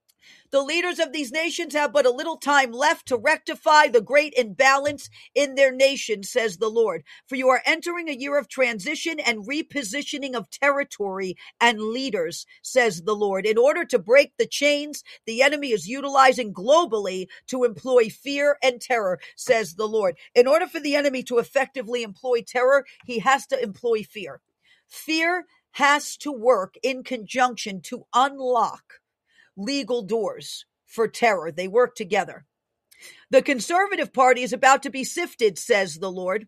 The leaders of these nations have but a little time left to rectify the great imbalance in their nation, says the Lord. For you are entering a year of transition and repositioning of territory and leaders, says the Lord. In order to break the chains the enemy is utilizing globally to employ fear and terror, says the Lord. In order for the enemy to effectively employ terror, he has to employ fear. Fear has to work in conjunction to unlock legal doors for terror. They work together. The Conservative Party is about to be sifted, says the Lord.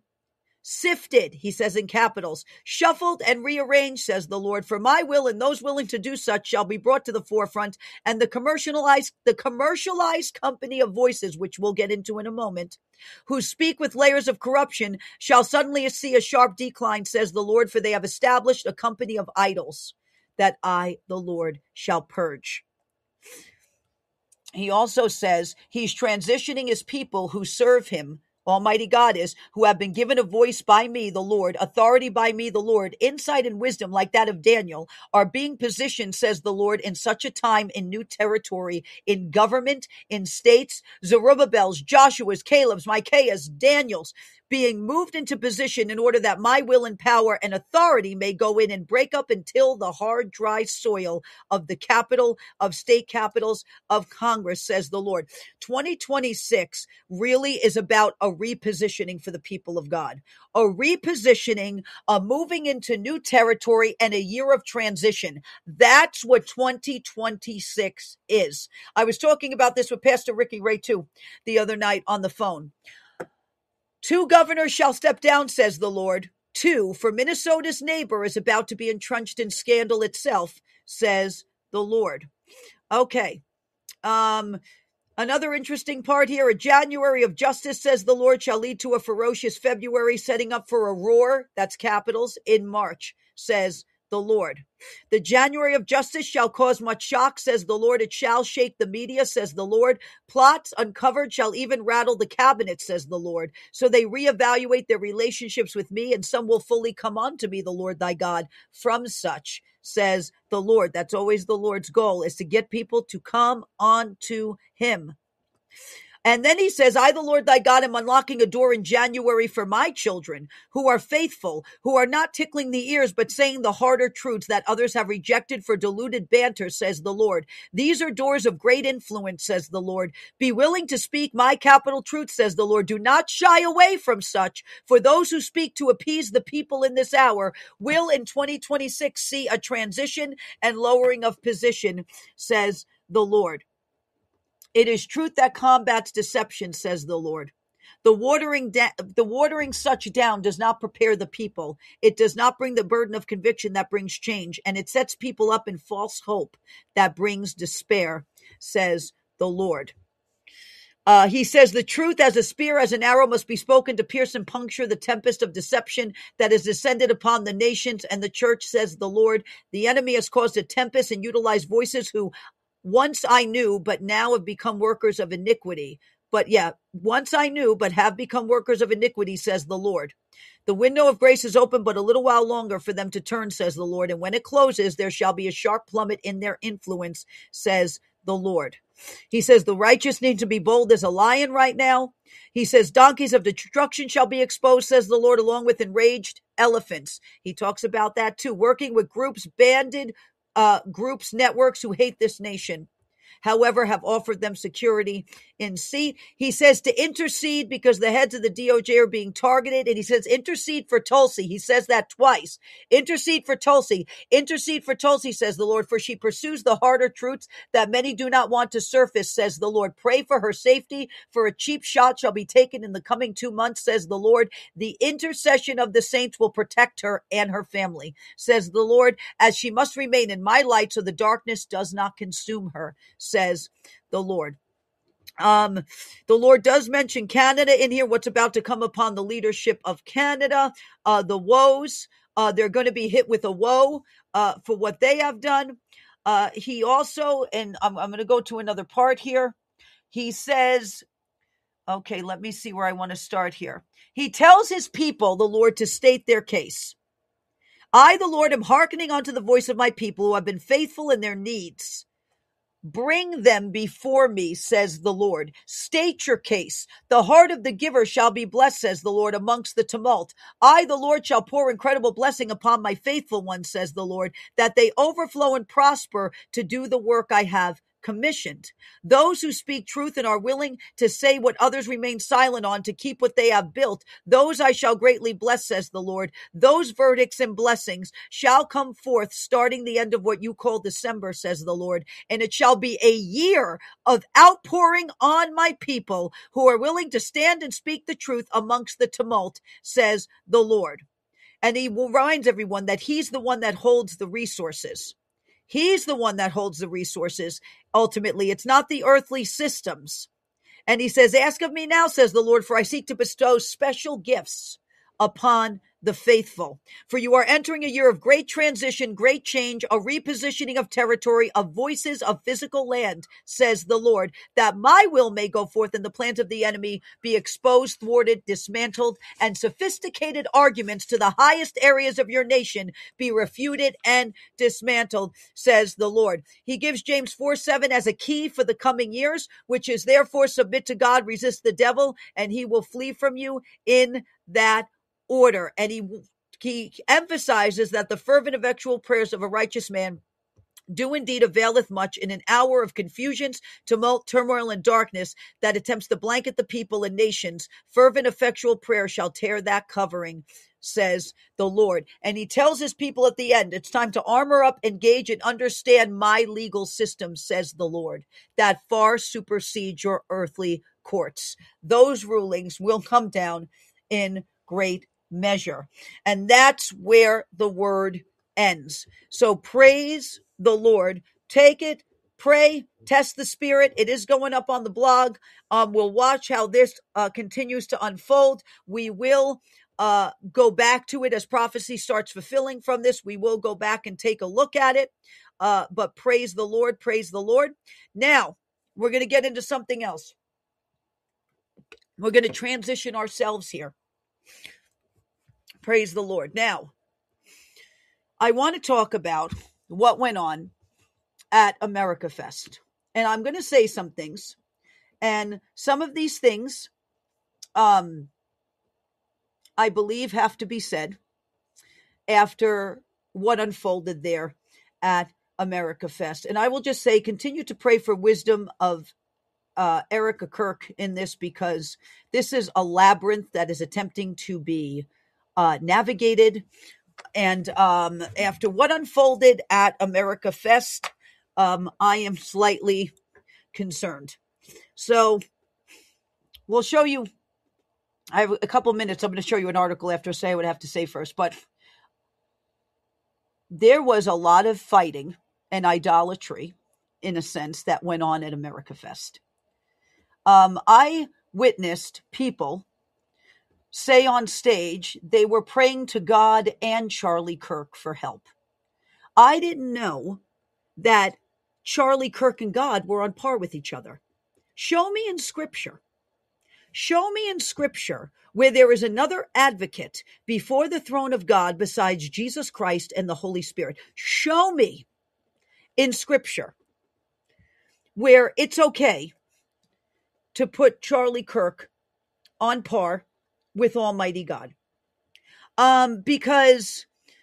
Sifted, he says in capitals, shuffled and rearranged, says the Lord. For my will and those willing to do such shall be brought to the forefront, and the commercialized, the commercialized company of voices, which we'll get into in a moment, who speak with layers of corruption, shall suddenly see a sharp decline, says the Lord, for they have established a company of idols that I, the Lord, shall purge. He also says he's transitioning his people who serve him, Almighty God is, who have been given a voice by me, the Lord, authority by me, the Lord, insight and wisdom like that of Daniel, are being positioned, says the Lord, in such a time in new territory, in government, in states, Zerubbabel's, Joshua's, Caleb's, Micaiah's, Daniel's, being moved into position in order that my will and power and authority may go in and break up and till the hard, dry soil of the capital, of state capitals, of Congress, says the Lord. twenty twenty-six really is about a repositioning for the people of God, a repositioning, a moving into new territory and a year of transition. That's what twenty twenty-six is. I was talking about this with Pastor Ricky Ray too the other night on the phone. Two governors shall step down, says the Lord. Two, for Minnesota's neighbor is about to be entrenched in scandal itself, says the Lord. Okay. Um, another interesting part here, a January of justice, says the Lord, shall lead to a ferocious February, setting up for a roar, that's capitals, in March, says the Lord. The January of justice shall cause much shock, says the Lord. It shall shake the media, says the Lord. Plots uncovered shall even rattle the cabinet, says the Lord. So they reevaluate their relationships with me, and some will fully come unto me, the Lord thy God, from such, says the Lord. That's always the Lord's goal, is to get people to come unto him. And then he says, I, the Lord thy God, am unlocking a door in January for my children who are faithful, who are not tickling the ears, but saying the harder truths that others have rejected for deluded banter, says the Lord. These are doors of great influence, says the Lord. Be willing to speak my capital truth, says the Lord. Do not shy away from such, for those who speak to appease the people in this hour will in twenty twenty-six see a transition and lowering of position, says the Lord. It is truth that combats deception, says the Lord. The watering, da- the watering such down does not prepare the people. It does not bring the burden of conviction that brings change, and it sets people up in false hope that brings despair, says the Lord. Uh, he says the truth as a spear, as an arrow must be spoken to pierce and puncture the tempest of deception that has descended upon the nations and the church, says the Lord. The enemy has caused a tempest and utilized voices who once I knew, but now have become workers of iniquity. But yeah, once I knew, but have become workers of iniquity, says the Lord. The window of grace is open, but a little while longer for them to turn, says the Lord. And when it closes, there shall be a sharp plummet in their influence, says the Lord. He says the righteous need to be bold as a lion right now. He says donkeys of destruction shall be exposed, says the Lord, along with enraged elephants. He talks about that too, working with groups, banded uh, groups, networks who hate this nation, however, have offered them security in seat. He says to intercede because the heads of the D O J are being targeted. And he says intercede for Tulsi. He says that twice. Intercede for Tulsi. Intercede for Tulsi, says the Lord, for she pursues the harder truths that many do not want to surface, says the Lord. Pray for her safety, for a cheap shot shall be taken in the coming two months, says the Lord. The intercession of the saints will protect her and her family, says the Lord, as she must remain in my light so the darkness does not consume her, says the Lord. Um, the Lord does mention Canada in here, what's about to come upon the leadership of Canada, uh, the woes, uh, they're going to be hit with a woe, uh, for what they have done. Uh, he also, and I'm, I'm going to go to another part here. He says, okay, let me see where I want to start here. He tells his people, the Lord, to state their case. I, the Lord, am hearkening unto the voice of my people who have been faithful in their needs. Bring them before me, says the Lord. State your case. The heart of the giver shall be blessed, says the Lord, amongst the tumult. I, the Lord, shall pour incredible blessing upon my faithful ones, says the Lord, that they overflow and prosper to do the work I have commissioned. Those who speak truth and are willing to say what others remain silent on, to keep what they have built, those I shall greatly bless, says the Lord. Those verdicts and blessings shall come forth starting the end of what you call December, says the Lord. And it shall be a year of outpouring on my people who are willing to stand and speak the truth amongst the tumult, says the Lord. And he reminds everyone that he's the one that holds the resources. He's the one that holds the resources. Ultimately, it's not the earthly systems. And he says, ask of me now, says the Lord, for I seek to bestow special gifts upon the faithful. For you are entering a year of great transition, great change, a repositioning of territory, of voices of physical land, says the Lord, that my will may go forth and the plans of the enemy be exposed, thwarted, dismantled, and sophisticated arguments to the highest areas of your nation be refuted and dismantled, says the Lord. He gives James four seven as a key for the coming years, which is therefore submit to God, resist the devil, and he will flee from you in that order. And he he emphasizes that the fervent effectual prayers of a righteous man do indeed availeth much in an hour of confusions, tumult, turmoil, and darkness that attempts to blanket the people and nations. Fervent effectual prayer shall tear that covering, says the Lord. And he tells his people at the end, it's time to armor up, engage, and understand my legal system, says the Lord, that far supersedes your earthly courts. Those rulings will come down in great measure. And that's where the word ends. So praise the Lord. Take it, pray, test the spirit. It is going up on the blog. Um, we'll watch how this uh, continues to unfold. We will uh, go back to it as prophecy starts fulfilling from this. We will go back and take a look at it. Uh, but praise the Lord, praise the Lord. Now, we're going to get into something else. We're going to transition ourselves here. Praise the Lord. Now, I want to talk about what went on at America Fest. And I'm going to say some things. And some of these things, um, I believe, have to be said after what unfolded there at America Fest. And I will just say, continue to pray for wisdom of uh, Erica Kirk in this, because this is a labyrinth that is attempting to be Uh, navigated. And um, after what unfolded at America Fest, um, I am slightly concerned. So we'll show you. I have a couple minutes. I'm going to show you an article after I say what I have to say first. But there was a lot of fighting and idolatry, in a sense, that went on at America Fest. Um, I witnessed people say on stage they were praying to God and Charlie Kirk for help. I didn't know that Charlie Kirk and God were on par with each other. Show me in Scripture. Show me in Scripture where there is another advocate before the throne of God besides Jesus Christ and the Holy Spirit. Show me in Scripture where it's okay to put Charlie Kirk on par with Almighty God. Um, because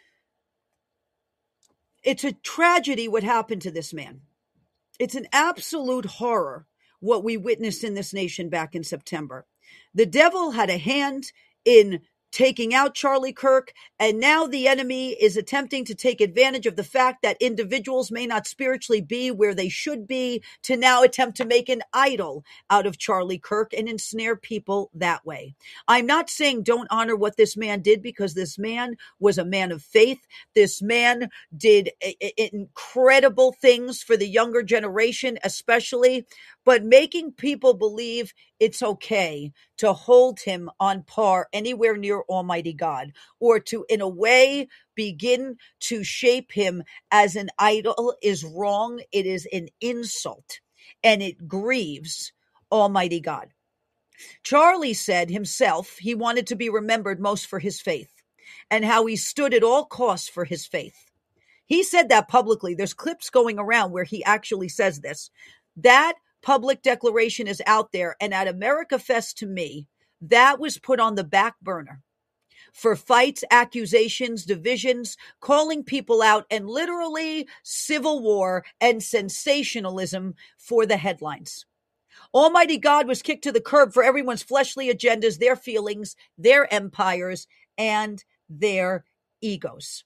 it's a tragedy what happened to this man. It's an absolute horror what we witnessed in this nation back in September. The devil had a hand in taking out Charlie Kirk, and now the enemy is attempting to take advantage of the fact that individuals may not spiritually be where they should be to now attempt to make an idol out of Charlie Kirk and ensnare people that way. I'm not saying don't honor what this man did, because this man was a man of faith. This man did incredible things for the younger generation, especially, but making people believe it's okay to hold him on par anywhere near Almighty God, or to, in a way, begin to shape him as an idol is wrong. It is an insult, and it grieves Almighty God. Charlie said himself he wanted to be remembered most for his faith and how he stood at all costs for his faith. He said that publicly. There's clips going around where he actually says this. That public declaration is out there, and at America Fest, to me, that was put on the back burner for fights, accusations, divisions, calling people out, and literally civil war and sensationalism for the headlines. Almighty God was kicked to the curb for everyone's fleshly agendas, their feelings, their empires, and their egos.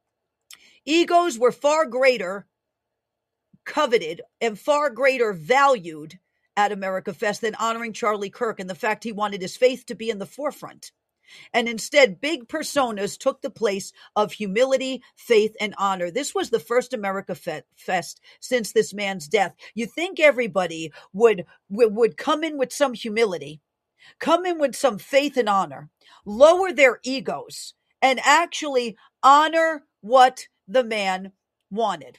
Egos were far greater coveted and far greater valued at America Fest than honoring Charlie Kirk and the fact he wanted his faith to be in the forefront. And instead, big personas took the place of humility, faith, and honor. This was the first America Fest since this man's death. You think everybody would, would come in with some humility, come in with some faith and honor, lower their egos, and actually honor what the man wanted.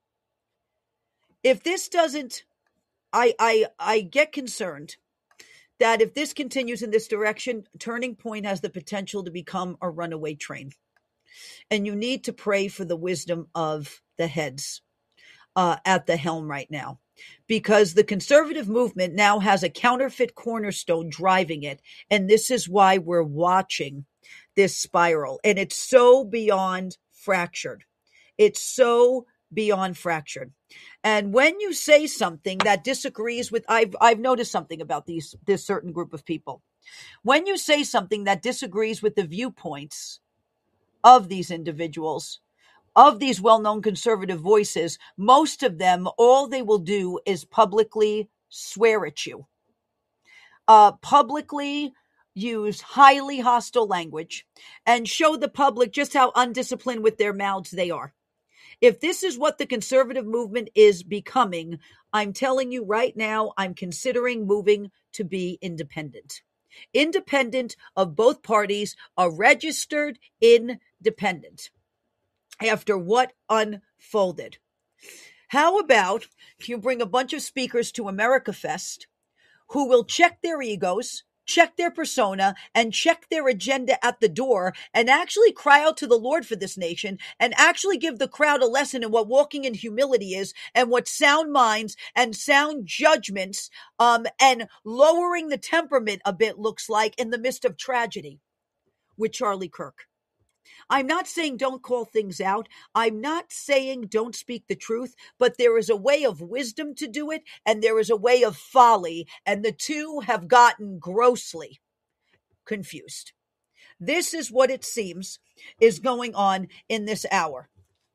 If this doesn't, I, I, I get concerned that if this continues in this direction, Turning Point has the potential to become a runaway train. And you need to pray for the wisdom of the heads uh, at the helm right now, because the conservative movement now has a counterfeit cornerstone driving it. And this is why we're watching this spiral. And it's so beyond fractured. It's so beyond fractured. And when you say something that disagrees with, I've I've noticed something about these this certain group of people. When you say something that disagrees with the viewpoints of these individuals, of these well-known conservative voices, most of them, all they will do is publicly swear at you, uh, publicly use highly hostile language, and show the public just how undisciplined with their mouths they are. If this is what the conservative movement is becoming, I'm telling you right now, I'm considering moving to be independent. Independent of both parties, a registered independent after what unfolded. How about you bring a bunch of speakers to America Fest who will check their egos, check their persona, and check their agenda at the door, and actually cry out to the Lord for this nation, and actually give the crowd a lesson in what walking in humility is, and what sound minds and sound judgments um, and lowering the temperament a bit looks like in the midst of tragedy with Charlie Kirk. I'm not saying don't call things out. I'm not saying don't speak the truth, but there is a way of wisdom to do it, and there is a way of folly, and the two have gotten grossly confused. This is what it seems is going on in this hour.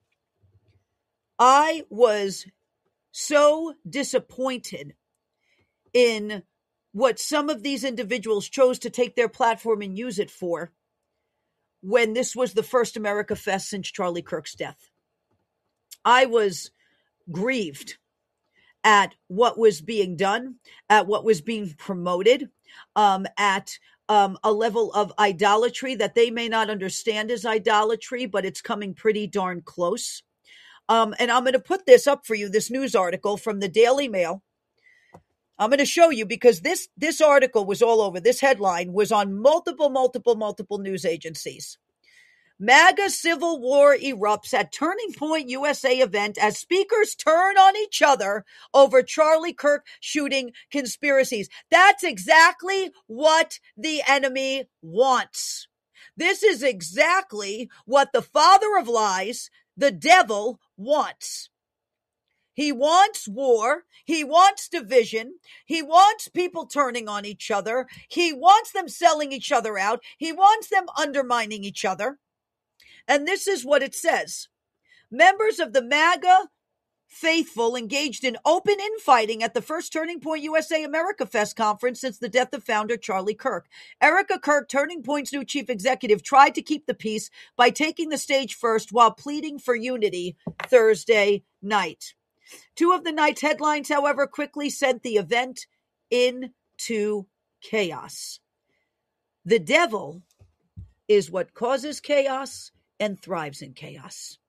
I was so disappointed in what some of these individuals chose to take their platform and use it for when this was the first America Fest since Charlie Kirk's death. I was grieved at what was being done, at what was being promoted, um, at um, a level of idolatry that they may not understand as idolatry, but it's coming pretty darn close. Um, and I'm going to put this up for you, this news article from the Daily Mail. I'm going to show you because this, this article was all over. This headline was on multiple, multiple, multiple news agencies. MAGA civil war erupts at Turning Point U S A event as speakers turn on each other over Charlie Kirk shooting conspiracies. That's exactly what the enemy wants. This is exactly what the father of lies, the devil, wants. He wants war. He wants division. He wants people turning on each other. He wants them selling each other out. He wants them undermining each other. And this is what it says. Members of the MAGA faithful engaged in open infighting at the first Turning Point U S A America Fest conference since the death of founder Charlie Kirk. Erica Kirk, Turning Point's new chief executive, tried to keep the peace by taking the stage first while pleading for unity Thursday night. Two of the night's headlines, however, quickly sent the event into chaos. The devil is what causes chaos and thrives in chaos.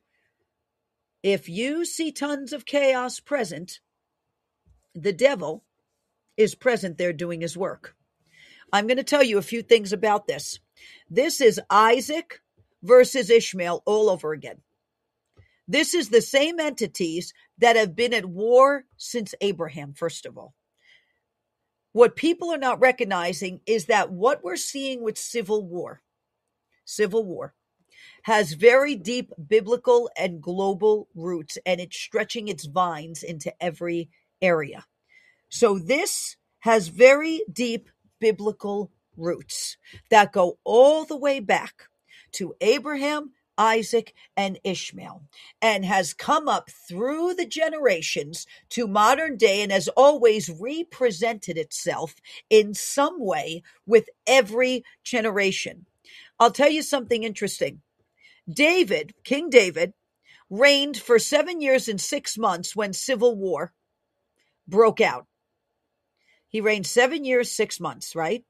If you see tons of chaos present, the devil is present there doing his work. I'm going to tell you a few things about this. This is Isaac versus Ishmael all over again. This is the same entities that have been at war since Abraham, first of all. What people are not recognizing is that what we're seeing with civil war, civil war, has very deep biblical and global roots, and it's stretching its vines into every area. So this has very deep biblical roots that go all the way back to Abraham, Isaac, and Ishmael, and has come up through the generations to modern day and has always represented itself in some way with every generation. I'll tell you something interesting. David, King David, reigned for seven years and six months when civil war broke out. He reigned seven years, six months, right?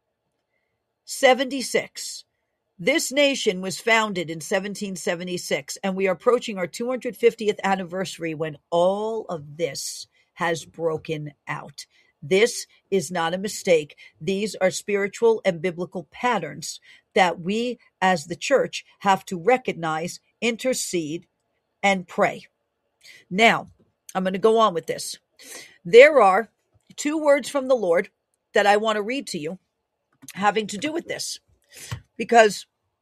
seventy-six. This nation was founded in seventeen seventy-six, and we are approaching our two hundred fiftieth anniversary when all of this has broken out. This is not a mistake. These are spiritual and biblical patterns that we as the church have to recognize, intercede, and pray. Now, I'm going to go on with this. There are two words from the Lord that I want to read to you having to do with this, because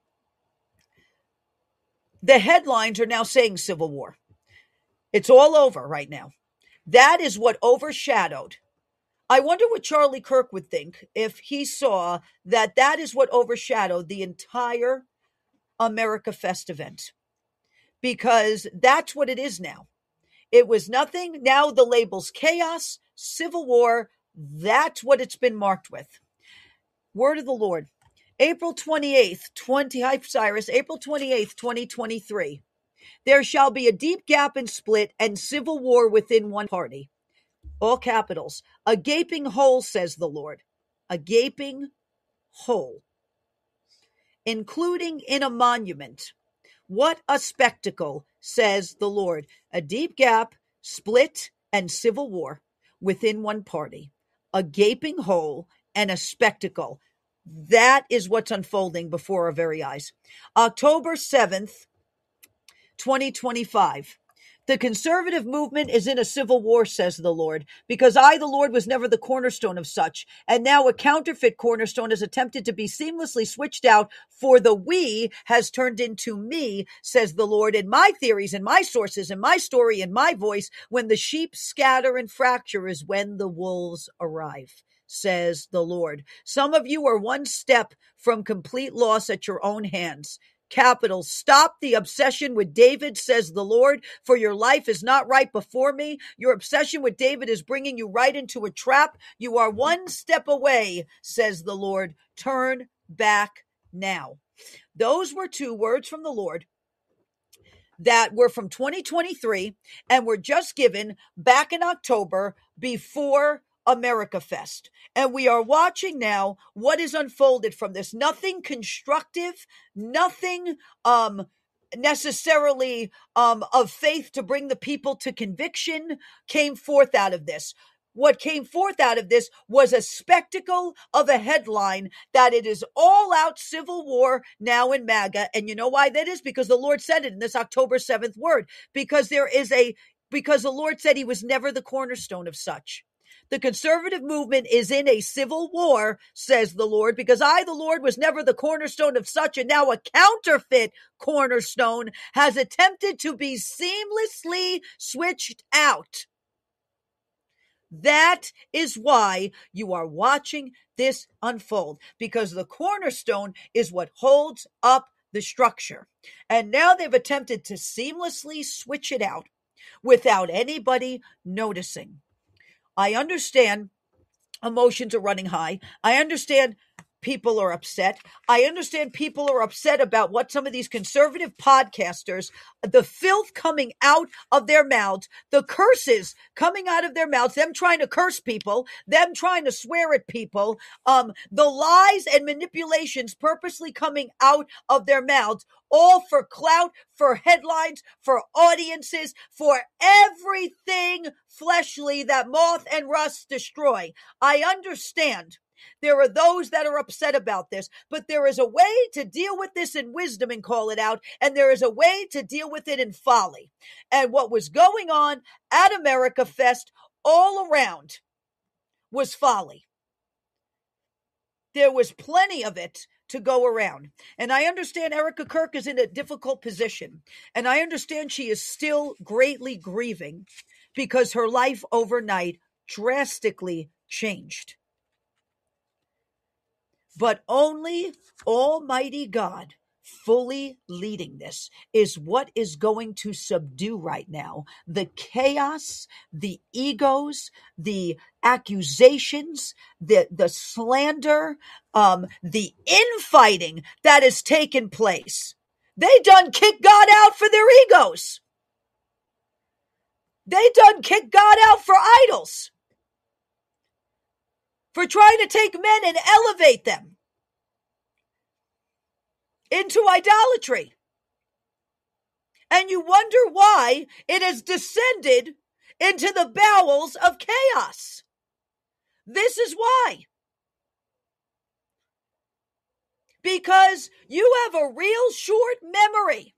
the headlines are now saying civil war. It's all over right now. That is what overshadowed. I wonder what Charlie Kirk would think if he saw that that is what overshadowed the entire America Fest event, because that's what it is now. It was nothing. Now the label's chaos, civil war. That's what it's been marked with. Word of the Lord. April twenty-eighth, twenty, hi Cyrus, April twenty-eighth, twenty twenty-three. There shall be a deep gap and split and civil war within one party. All capitals. A gaping hole, says the Lord. A gaping hole. Including in a monument. What a spectacle, says the Lord. A deep gap, split, and civil war within one party. A gaping hole and a spectacle. That is what's unfolding before our very eyes. October seventh, twenty twenty-five. The conservative movement is in a civil war, says the Lord, because I, the Lord, was never the cornerstone of such, and now a counterfeit cornerstone is attempted to be seamlessly switched out, for the we has turned into me, says the Lord, and my theories and my sources and my story and my voice. When the sheep scatter and fracture is when the wolves arrive, says the Lord. Some of you are one step from complete loss at your own hands. Capital, stop the obsession with David, says the Lord, for your life is not right before me. Your obsession with David is bringing you right into a trap. You are one step away, says the Lord. Turn back now. Those were two words from the Lord that were from twenty twenty-three and were just given back in October before America Fest. And we are watching now what is unfolded from this. Nothing constructive, nothing um, necessarily um, of faith to bring the people to conviction came forth out of this. what came forth out of this was a spectacle of a headline that it is all out civil war now in MAGA. And you know why that is? Because the Lord said it in this October seventh word, because there is a, because the Lord said he was never the cornerstone of such. The conservative movement is in a civil war, says the Lord, because I, the Lord, was never the cornerstone of such, and now a counterfeit cornerstone has attempted to be seamlessly switched out. That is why you are watching this unfold, because the cornerstone is what holds up the structure. And now they've attempted to seamlessly switch it out without anybody noticing. I understand emotions are running high. I understand people are upset. I understand people are upset about what some of these conservative podcasters, the filth coming out of their mouths, the curses coming out of their mouths, them trying to curse people, them trying to swear at people, um, the lies and manipulations purposely coming out of their mouths, all for clout, for headlines, for audiences, for everything fleshly that moth and rust destroy. I understand. There are those that are upset about this, but there is a way to deal with this in wisdom and call it out, and there is a way to deal with it in folly. And what was going on at America Fest all around was folly. There was plenty of it to go around. And I understand Erica Kirk is in a difficult position, and I understand she is still greatly grieving because her life overnight drastically changed. But only Almighty God fully leading this is what is going to subdue right now the chaos, the egos, the accusations, the, the slander, um, the infighting that has taken place. They done kicked God out for their egos. They done kicked God out for idols, for trying to take men and elevate them into idolatry. And you wonder why it has descended into the bowels of chaos. This is why. Because you have a real short memory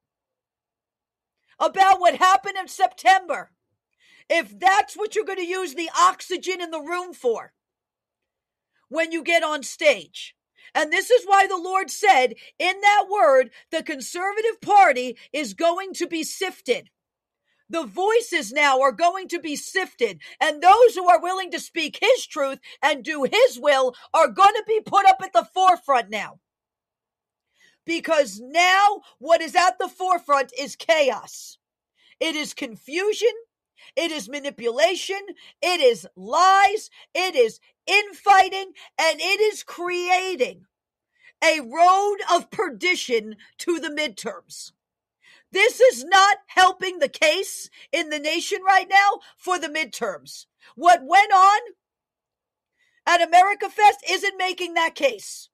about what happened in September. If that's what you're going to use the oxygen in the room for when you get on stage. And this is why the Lord said in that word, the conservative party is going to be sifted. The voices now are going to be sifted, and those who are willing to speak his truth and do his will are going to be put up at the forefront now. Because now what is at the forefront is chaos. It is confusion. It is manipulation. It is lies. It is infighting, and it is creating a road of perdition to the midterms. This is not helping the case in the nation right now for the midterms. What went on at America Fest isn't making that case.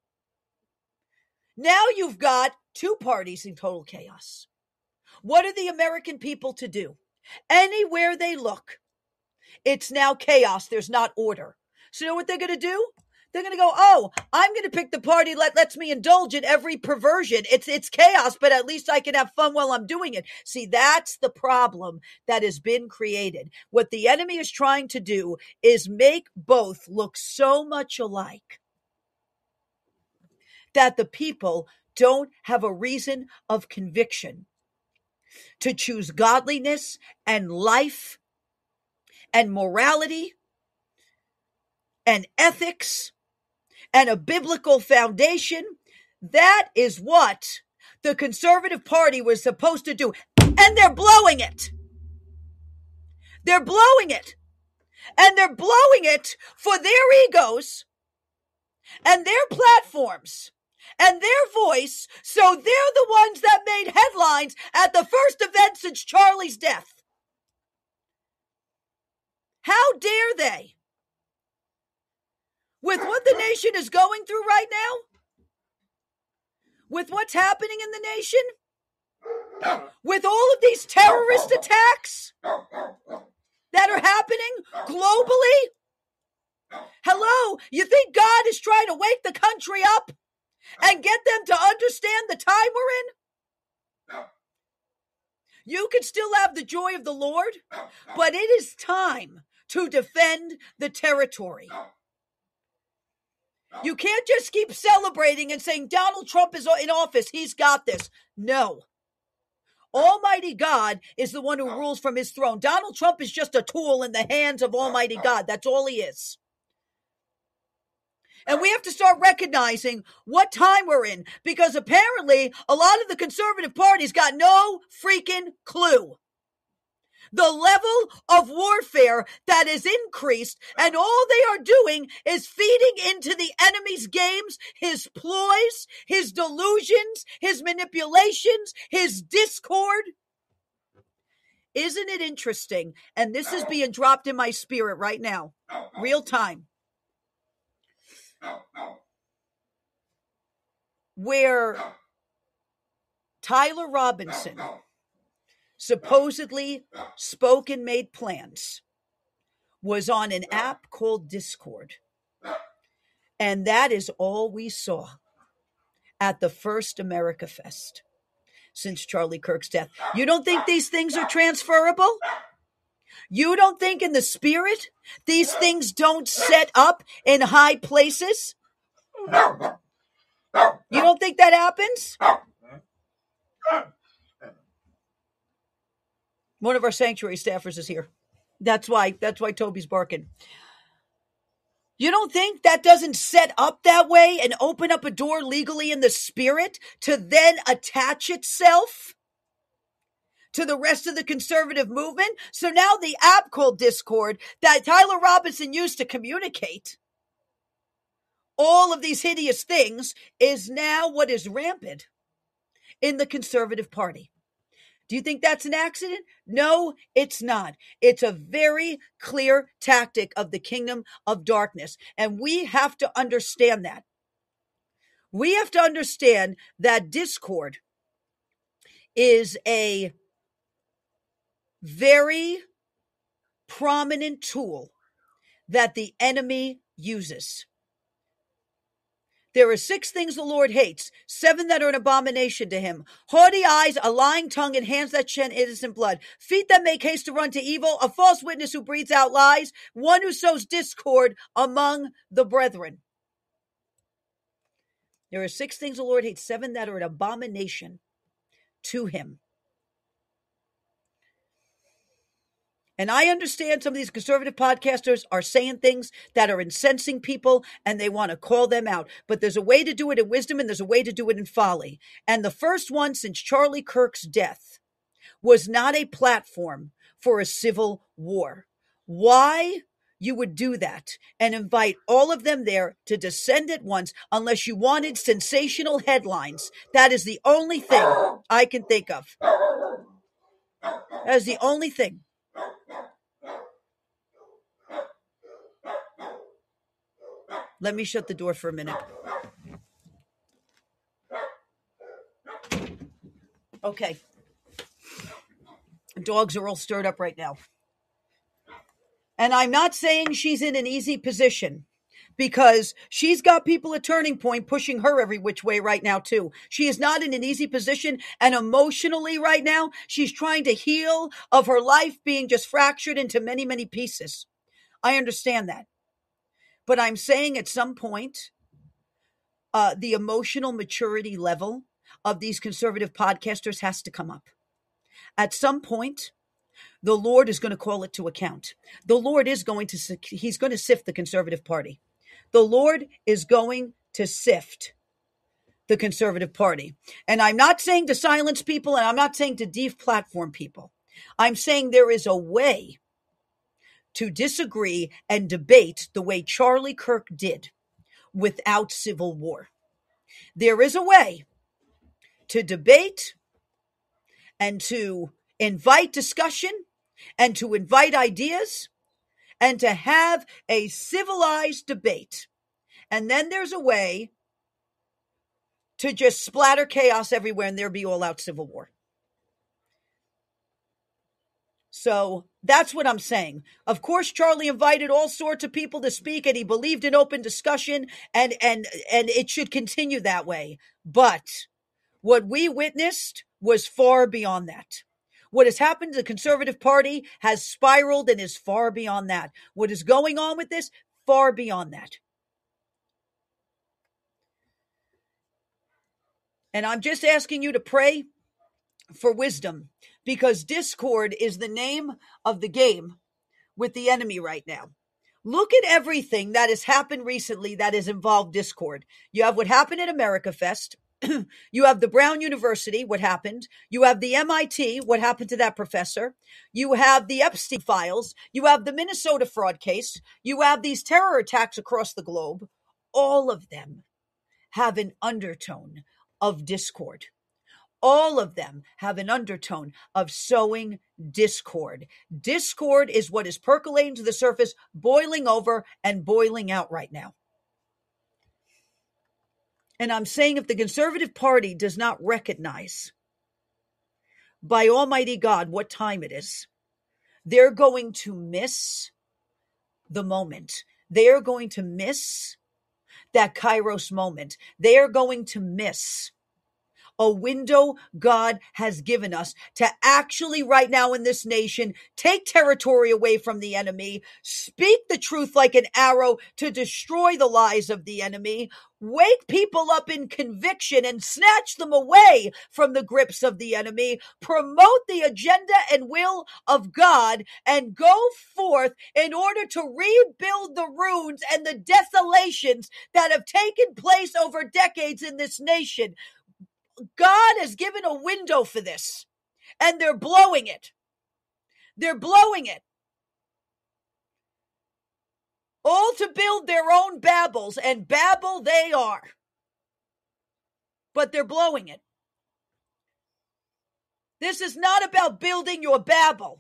Now you've got two parties in total chaos. What are the American people to do? Anywhere they look, it's now chaos. There's not order. So you know what they're going to do? They're going to go, oh, I'm going to pick the party that lets me indulge in every perversion. It's it's chaos, but at least I can have fun while I'm doing it. See, that's the problem that has been created. What the enemy is trying to do is make both look so much alike that the people don't have a reason of conviction to choose godliness and life and morality and ethics and a biblical foundation. That is what the conservative party was supposed to do. And they're blowing it. They're blowing it. And they're blowing it for their egos and their platforms and their voice. So they're the ones that made headlines at the first event since Charlie's death. How dare they? With what the nation is going through right now, with what's happening in the nation, with all of these terrorist attacks that are happening globally? Hello, you think God is trying to wake the country up and get them to understand the time we're in? You can still have the joy of the Lord, but it is time to defend the territory. You can't just keep celebrating and saying Donald Trump is in office. He's got this. No. Almighty God is the one who rules from his throne. Donald Trump is just a tool in the hands of Almighty God. That's all he is. And we have to start recognizing what time we're in, because apparently a lot of the conservative parties got no freaking clue. The level of warfare that is increased, and all they are doing is feeding into the enemy's games, his ploys, his delusions, his manipulations, his discord. Isn't it interesting? And this is being dropped in my spirit right now, real time. Where Tyler Robinson supposedly spoke and made plans was on an app called Discord. And that is all we saw at the first America Fest since Charlie Kirk's death. You don't think these things are transferable? You don't think in the spirit these things don't set up in high places? You don't think that happens? One of our sanctuary staffers is here. That's why, that's why Toby's barking. You don't think that doesn't set up that way and open up a door legally in the spirit to then attach itself to the rest of the conservative movement? So now the app called Discord that Tyler Robinson used to communicate all of these hideous things is now what is rampant in the conservative party. Do you think that's an accident? No, it's not. It's a very clear tactic of the kingdom of darkness. And we have to understand that. We have to understand that Discord is a very prominent tool that the enemy uses. There are six things the Lord hates, seven that are an abomination to him: haughty eyes, a lying tongue, and hands that shed innocent blood, feet that make haste to run to evil, a false witness who breathes out lies, one who sows discord among the brethren. There are six things the Lord hates, seven that are an abomination to him. And I understand some of these conservative podcasters are saying things that are incensing people and they want to call them out. But there's a way to do it in wisdom and there's a way to do it in folly. And the first one since Charlie Kirk's death was not a platform for a civil war. Why you would do that and invite all of them there to descend at once unless you wanted sensational headlines? That is the only thing I can think of. That is the only thing. Let me shut the door for a minute. Okay. Dogs are all stirred up right now. And I'm not saying she's in an easy position, because she's got people at Turning Point pushing her every which way right now too. She is not in an easy position, and emotionally right now, she's trying to heal of her life being just fractured into many, many pieces. I understand that. But I'm saying at some point, uh, the emotional maturity level of these conservative podcasters has to come up. At some point, the Lord is going to call it to account. The Lord is going to, he's going to sift the conservative party. The Lord is going to sift the conservative party. And I'm not saying to silence people, and I'm not saying to deplatform people. I'm saying there is a way to disagree and debate the way Charlie Kirk did without civil war. There is a way to debate and to invite discussion and to invite ideas and to have a civilized debate. And then there's a way to just splatter chaos everywhere and there be all out civil war. So that's what I'm saying. Of course, Charlie invited all sorts of people to speak, and he believed in open discussion, and and and it should continue that way. But what we witnessed was far beyond that. What has happened to the Conservative Party has spiraled and is far beyond that. What is going on with this? Far beyond that. And I'm just asking you to pray for wisdom, because discord is the name of the game with the enemy right now. Look at everything that has happened recently that has involved discord. You have what happened at America Fest. You have the Brown University, what happened. You have the M I T, what happened to that professor. You have the Epstein files. You have the Minnesota fraud case. You have these terror attacks across the globe. All of them have an undertone of discord. All of them have an undertone of sowing discord. Discord is what is percolating to the surface, boiling over and boiling out right now. And I'm saying, if the Conservative Party does not recognize, by Almighty God, what time it is, they're going to miss the moment. They are going to miss that Kairos moment. They are going to miss a window God has given us to actually right now in this nation take territory away from the enemy, speak the truth like an arrow to destroy the lies of the enemy, wake people up in conviction and snatch them away from the grips of the enemy, promote the agenda and will of God, and go forth in order to rebuild the ruins and the desolations that have taken place over decades in this nation. God has given a window for this, and they're blowing it. They're blowing it. All to build their own Babels, and Babel they are. But they're blowing it. This is not about building your Babel.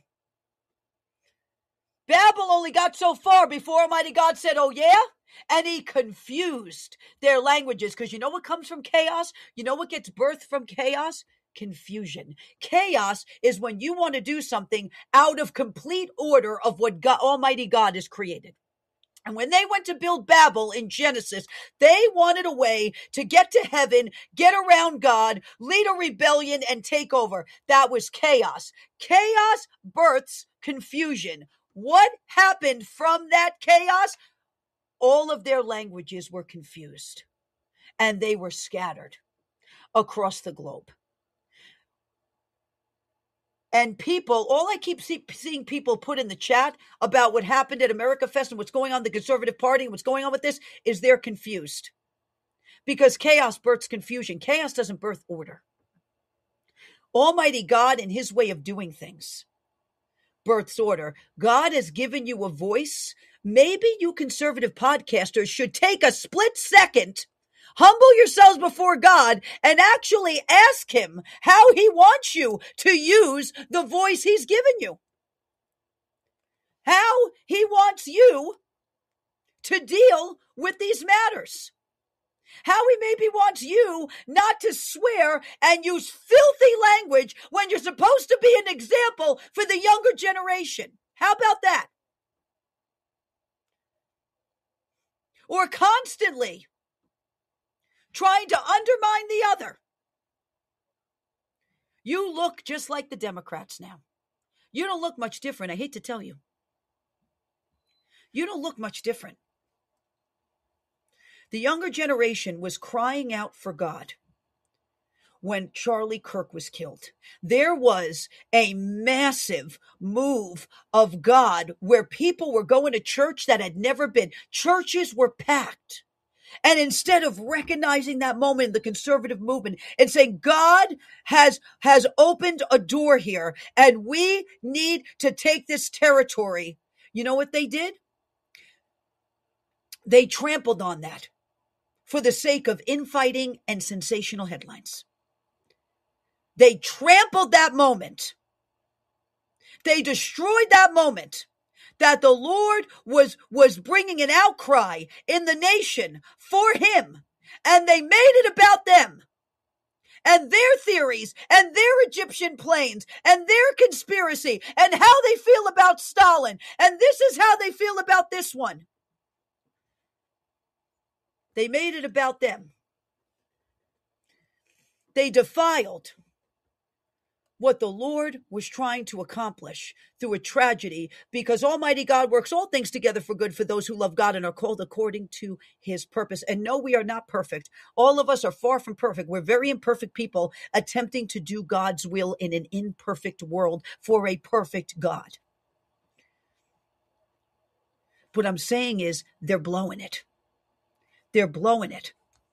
Babel only got so far before Almighty God said, oh yeah? And he confused their languages, because you know what comes from chaos? You know what gets birthed from chaos? Confusion. Chaos is when you want to do something out of complete order of what God, Almighty God has created. And when they went to build Babel in Genesis, they wanted a way to get to heaven, get around God, lead a rebellion, and take over. That was chaos. Chaos births confusion. What happened from that chaos? All of their languages were confused, and they were scattered across the globe. And people, all I keep see, seeing people put in the chat about what happened at America Fest and what's going on in the Conservative Party and what's going on with this is they're confused. Because chaos births confusion. Chaos doesn't birth order. Almighty God, in his way of doing things, births order. God has given you a voice. Maybe you conservative podcasters should take a split second, humble yourselves before God, and actually ask him how he wants you to use the voice he's given you. How he wants you to deal with these matters. How he maybe wants you not to swear and use filthy language when you're supposed to be an example for the younger generation. How about that? Or constantly trying to undermine the other. You look just like the Democrats now. You don't look much different. I hate to tell you. You don't look much different. The younger generation was crying out for God when Charlie Kirk was killed. There was a massive move of God where people were going to church that had never been. Churches were packed. And instead of recognizing that moment in the conservative movement and saying, God has, has opened a door here and we need to take this territory, you know what they did? They trampled on that for the sake of infighting and sensational headlines. They trampled that moment. They destroyed that moment that the Lord was, was bringing an outcry in the nation for him. And they made it about them. and their theories and their Egyptian planes and their conspiracy and how they feel about Stalin. And this is how they feel about this one. They made it about them. They defiled what the Lord was trying to accomplish through a tragedy, because Almighty God works all things together for good for those who love God and are called according to his purpose. And no, we are not perfect. All of us are far from perfect. We're very imperfect people attempting to do God's will in an imperfect world for a perfect God. What I'm saying is they're blowing it. They're blowing it.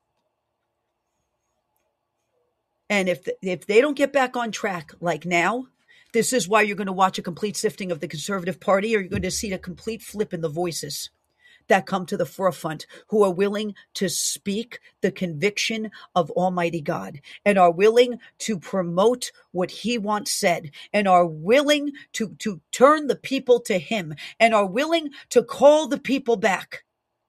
And if the, if they don't get back on track like now, this is why you're going to watch a complete sifting of the Conservative Party, or you're going to see a complete flip in the voices that come to the forefront, who are willing to speak the conviction of Almighty God and are willing to promote what he wants said and are willing to, to turn the people to him and are willing to call the people back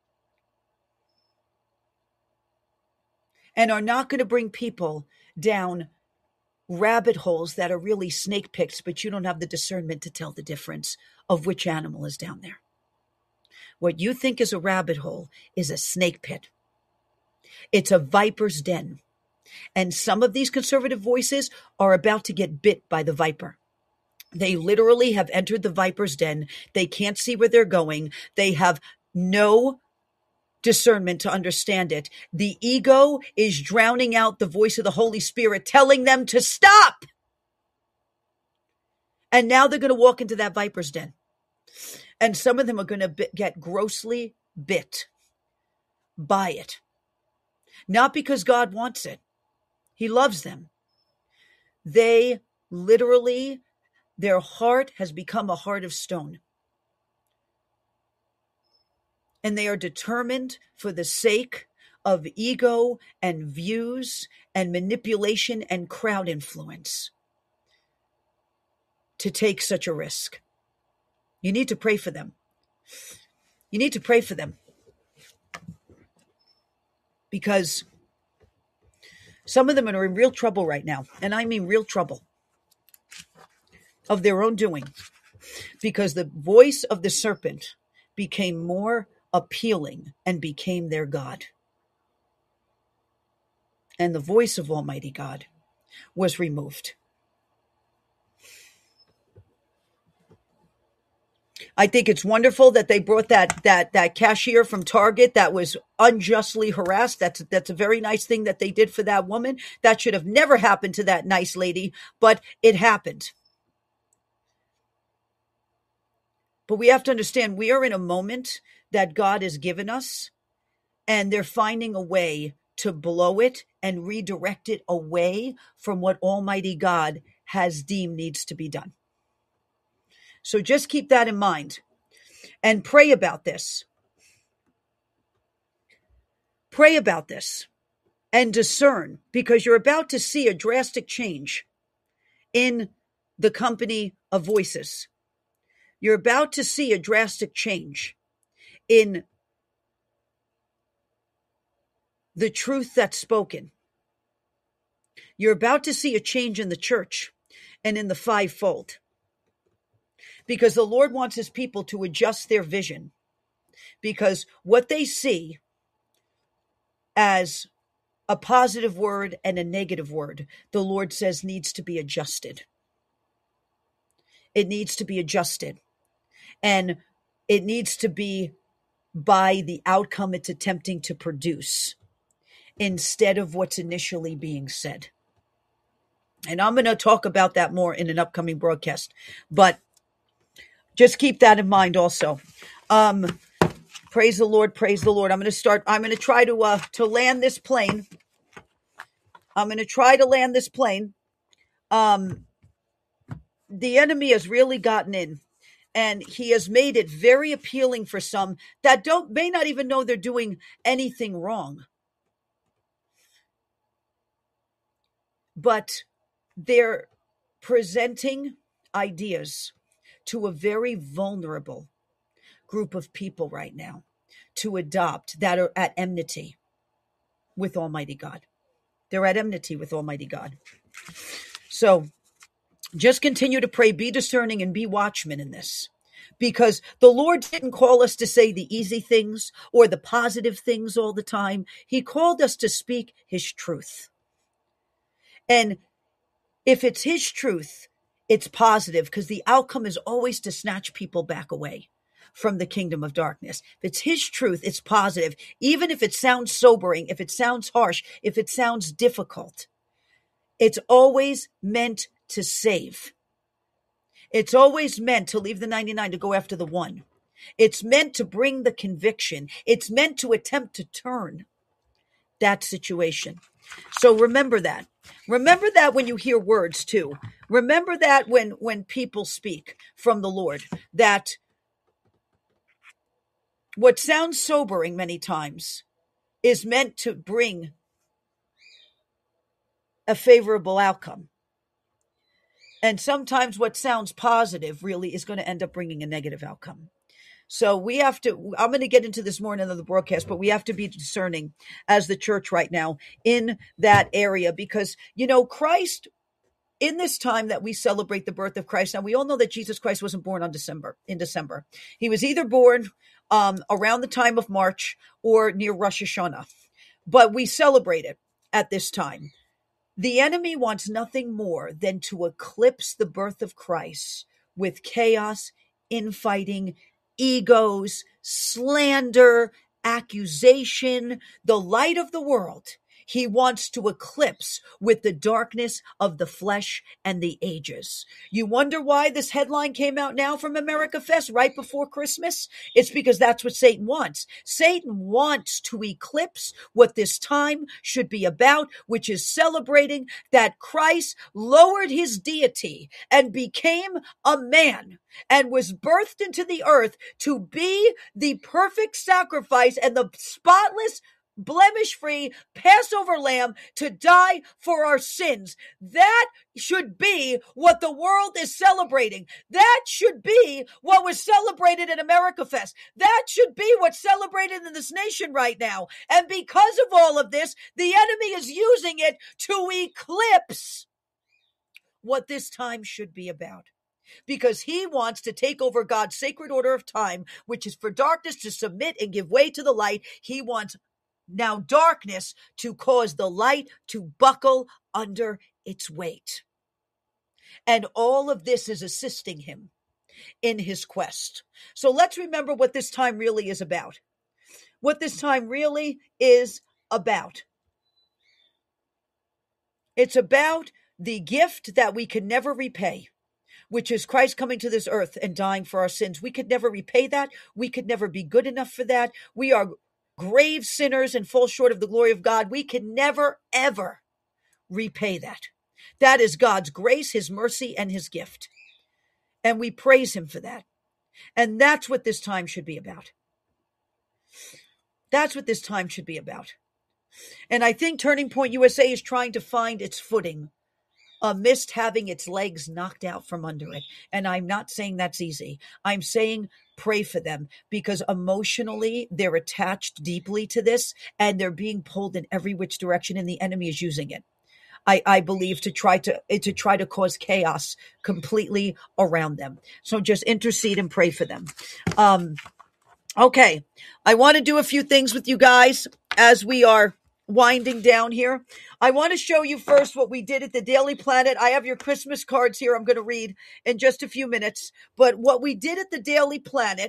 and are not going to bring people down rabbit holes that are really snake pits, but you don't have the discernment to tell the difference of which animal is down there. What you think is a rabbit hole is a snake pit. It's a viper's den. And some of these conservative voices are about to get bit by the viper. They literally have entered the viper's den. They can't see where they're going. They have no discernment to understand it. The ego is drowning out the voice of the Holy Spirit, telling them to stop. And now they're going to walk into that viper's den. And some of them are going to be- get grossly bit by it. Not because God wants it. He loves them. They literally, their heart has become a heart of stone. And they are determined, for the sake of ego and views and manipulation and crowd influence, to take such a risk. You need to pray for them. You need to pray for them. Because some of them are in real trouble right now. And I mean real trouble of their own doing. Because the voice of the serpent became more appealing and became their God. And the voice of Almighty God was removed. I think it's wonderful that they brought that that that cashier from Target that was unjustly harassed. That's that's a very nice thing that they did for that woman. That should have never happened to that nice lady, but it happened. But we have to understand, we are in a moment that God has given us, and they're finding a way to blow it and redirect it away from what Almighty God has deemed needs to be done. So just keep that in mind and pray about this. Pray about this and discern, because you're about to see a drastic change in the company of voices. You're about to see a drastic change in the truth that's spoken. You're about to see a change in the church and in the fivefold, because the Lord wants his people to adjust their vision, because what they see as a positive word and a negative word, the Lord says needs to be adjusted. It needs to be adjusted. And it needs to be by the outcome it's attempting to produce instead of what's initially being said. And I'm going to talk about that more in an upcoming broadcast. But just keep that in mind also. Um, praise the Lord, praise the Lord. I'm going to start, I'm going to try to uh, to land this plane. I'm going to try to land this plane. Um, the enemy has really gotten in. And he has made it very appealing for some that don't may not even know they're doing anything wrong. But they're presenting ideas to a very vulnerable group of people right now to adopt that are at enmity with Almighty God. They're at enmity with Almighty God. So just continue to pray, be discerning, and be watchmen in this. Because the Lord didn't call us to say the easy things or the positive things all the time. He called us to speak his truth. And if it's his truth, it's positive, because the outcome is always to snatch people back away from the kingdom of darkness. If it's his truth, it's positive. Even if it sounds sobering, if it sounds harsh, if it sounds difficult, it's always meant to save. It's always meant to leave the ninety-nine to go after the one. It's meant to bring the conviction. It's meant to attempt to turn that situation. So remember that. Remember that when you hear words too. Remember that when, when people speak from the Lord, that what sounds sobering many times is meant to bring a favorable outcome. And sometimes what sounds positive really is going to end up bringing a negative outcome. So we have to, I'm going to get into this more in another broadcast, but we have to be discerning as the church right now in that area, because, you know, Christ, in this time that we celebrate the birth of Christ, now we all know that Jesus Christ wasn't born on December, in December. He was either born um, around the time of March or near Rosh Hashanah, but we celebrate it at this time. The enemy wants nothing more than to eclipse the birth of Christ with chaos, infighting, egos, slander, accusation, the light of the world. He wants to eclipse with the darkness of the flesh and the ages. You wonder why this headline came out now from America Fest right before Christmas? It's because that's what Satan wants. Satan wants to eclipse what this time should be about, which is celebrating that Christ lowered his deity and became a man and was birthed into the earth to be the perfect sacrifice and the spotless, blemish-free Passover lamb to die for our sins. That should be what the world is celebrating. That should be what was celebrated at America Fest. That should be what's celebrated in this nation right now. And because of all of this, the enemy is using it to eclipse what this time should be about. Because he wants to take over God's sacred order of time, which is for darkness to submit and give way to the light. He wants now darkness to cause the light to buckle under its weight. And all of this is assisting him in his quest. So let's remember what this time really is about. What this time really is about. It's about the gift that we can never repay, which is Christ coming to this earth and dying for our sins. We could never repay that. We could never be good enough for that. We are grave sinners and fall short of the glory of God. We can never, ever repay that. That is God's grace, his mercy, and his gift. And we praise him for that. And that's what this time should be about. That's what this time should be about. And I think Turning Point U S A is trying to find its footing amidst having its legs knocked out from under it. And I'm not saying that's easy. I'm saying pray for them, because emotionally they're attached deeply to this and they're being pulled in every which direction, and the enemy is using it, I, I believe, to try to to try to cause chaos completely around them. So just intercede and pray for them. Um, okay, I want to do a few things with you guys as we are winding down here. I want to show you first what we did at the Daily Planet. I have your Christmas cards here I'm going to read in just a few minutes. But what we did at the Daily Planet,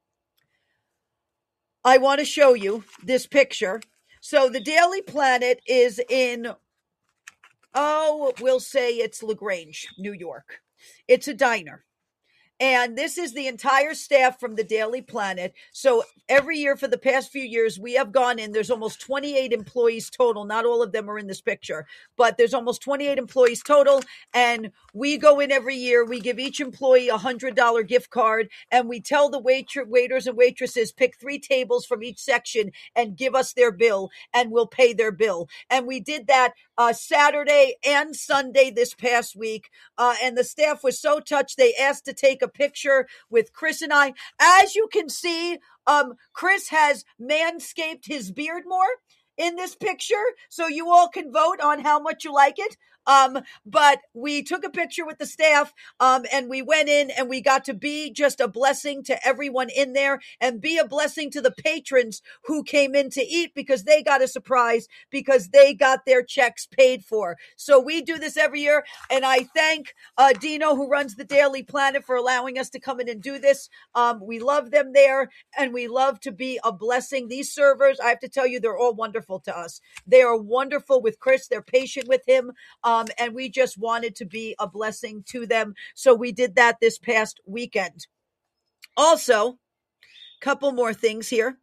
I want to show you this picture. So the Daily Planet is in, oh, we'll say it's LaGrange, New York. It's a diner. And this is the entire staff from the Daily Planet. So every year for the past few years, we have gone in. There's almost twenty-eight employees total. Not all of them are in this picture, but there's almost twenty-eight employees total. And we go in every year. We give each employee a one hundred dollars gift card. And we tell the waiter, waiters and waitresses, pick three tables from each section and give us their bill, and we'll pay their bill. And we did that uh, Saturday and Sunday this past week. Uh, and the staff was so touched, they asked to take a picture with Chris and I. As you can see, um, Chris has manscaped his beard more. in this picture, so you all can vote on how much you like it. Um, but we took a picture with the staff, um, and we went in and we got to be just a blessing to everyone in there and be a blessing to the patrons who came in to eat because they got a surprise because they got their checks paid for. So we do this every year. And I thank, uh, Dino, who runs the Daily Planet, for allowing us to come in and do this. Um, we love them there and we love to be a blessing. These servers, I have to tell you, they're all wonderful to us. They are wonderful with Chris. They're patient with him. Um, and we just wanted to be a blessing to them. So we did that this past weekend. Also, a couple more things here.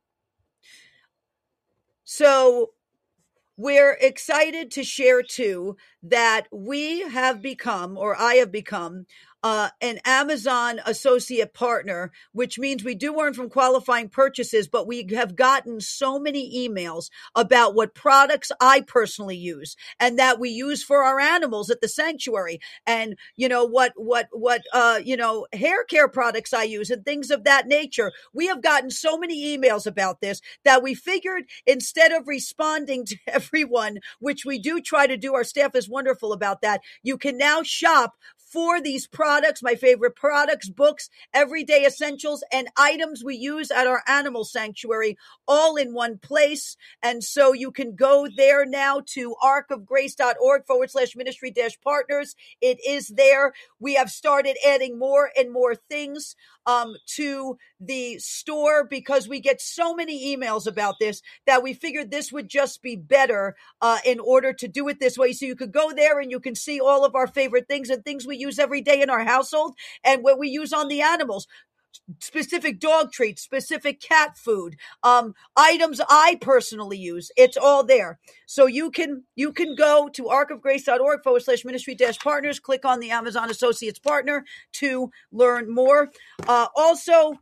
So we're excited to share too that we have become, or I have become, uh, an Amazon associate partner, which means we do earn from qualifying purchases, but we have gotten so many emails about what products I personally use and that we use for our animals at the sanctuary, and you know what, what, what, uh, you know, hair care products I use and things of that nature. We have gotten so many emails about this that we figured instead of responding to everyone, which we do try to do, our staff is wonderful about that. You can now shop for these products, my favorite products, books, everyday essentials, and items we use at our animal sanctuary, all in one place. And so you can go there now to arkofgrace.org forward slash ministry dash partners. It is there. We have started adding more and more things um, to the store because we get so many emails about this that we figured this would just be better uh, in order to do it this way. So you could go there and you can see all of our favorite things and things we use every day in our household and what we use on the animals. Specific dog treats, specific cat food, um, items I personally use. It's all there. So you can you can go to arkofgrace.org forward slash ministry dash partners, click on the Amazon Associates Partner to learn more. Uh, also,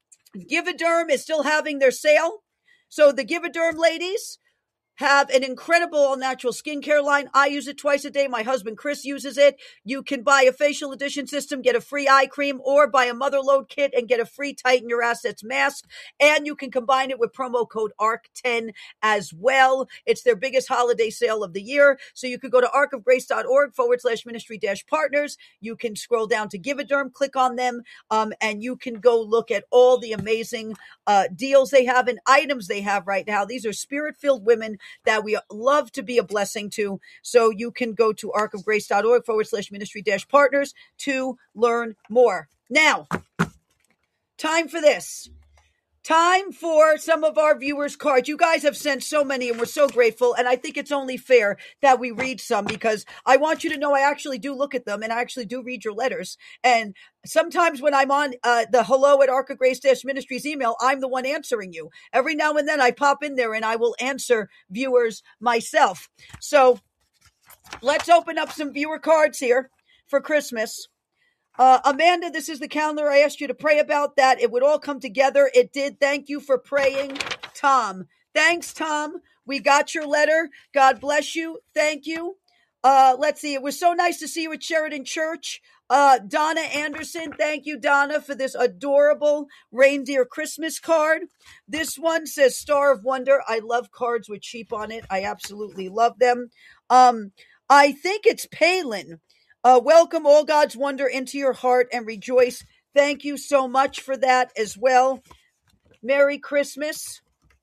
Givaderm is still having their sale. So the Givaderm ladies have an incredible all-natural skincare line. I use it twice a day. My husband, Chris, uses it. You can buy a facial edition system, get a free eye cream, or buy a mother load kit and get a free Tighten Your Assets mask. And you can combine it with promo code A R C ten as well. It's their biggest holiday sale of the year. So you could go to arkofgrace.org forward slash ministry dash partners. You can scroll down to Givaderm, click on them, um, and you can go look at all the amazing uh, deals they have and items they have right now. These are spirit-filled women that we love to be a blessing to. So you can go to arkofgrace.org forward slash ministry dash partners to learn more. Now, time for this. Time for some of our viewers' cards. You guys have sent so many and we're so grateful. And I think it's only fair that we read some because I want you to know I actually do look at them and I actually do read your letters. And sometimes when I'm on uh, the hello at Ark of Grace Ministries email, I'm the one answering you. Every now and then I pop in there and I will answer viewers myself. So let's open up some viewer cards here for Christmas. Uh, Amanda, this is the calendar I asked you to pray about, that it would all come together. It did. Thank you for praying, Tom. Thanks, Tom. We got your letter. God bless you. Thank you. Uh, let's see. It was so nice to see you at Sheridan Church. Uh, Donna Anderson. Thank you, Donna, for this adorable reindeer Christmas card. This one says Star of Wonder. I love cards with sheep on it. I absolutely love them. Um, I think it's Palin. Uh, welcome all God's wonder into your heart and rejoice. Thank you so much for that as well. Merry Christmas.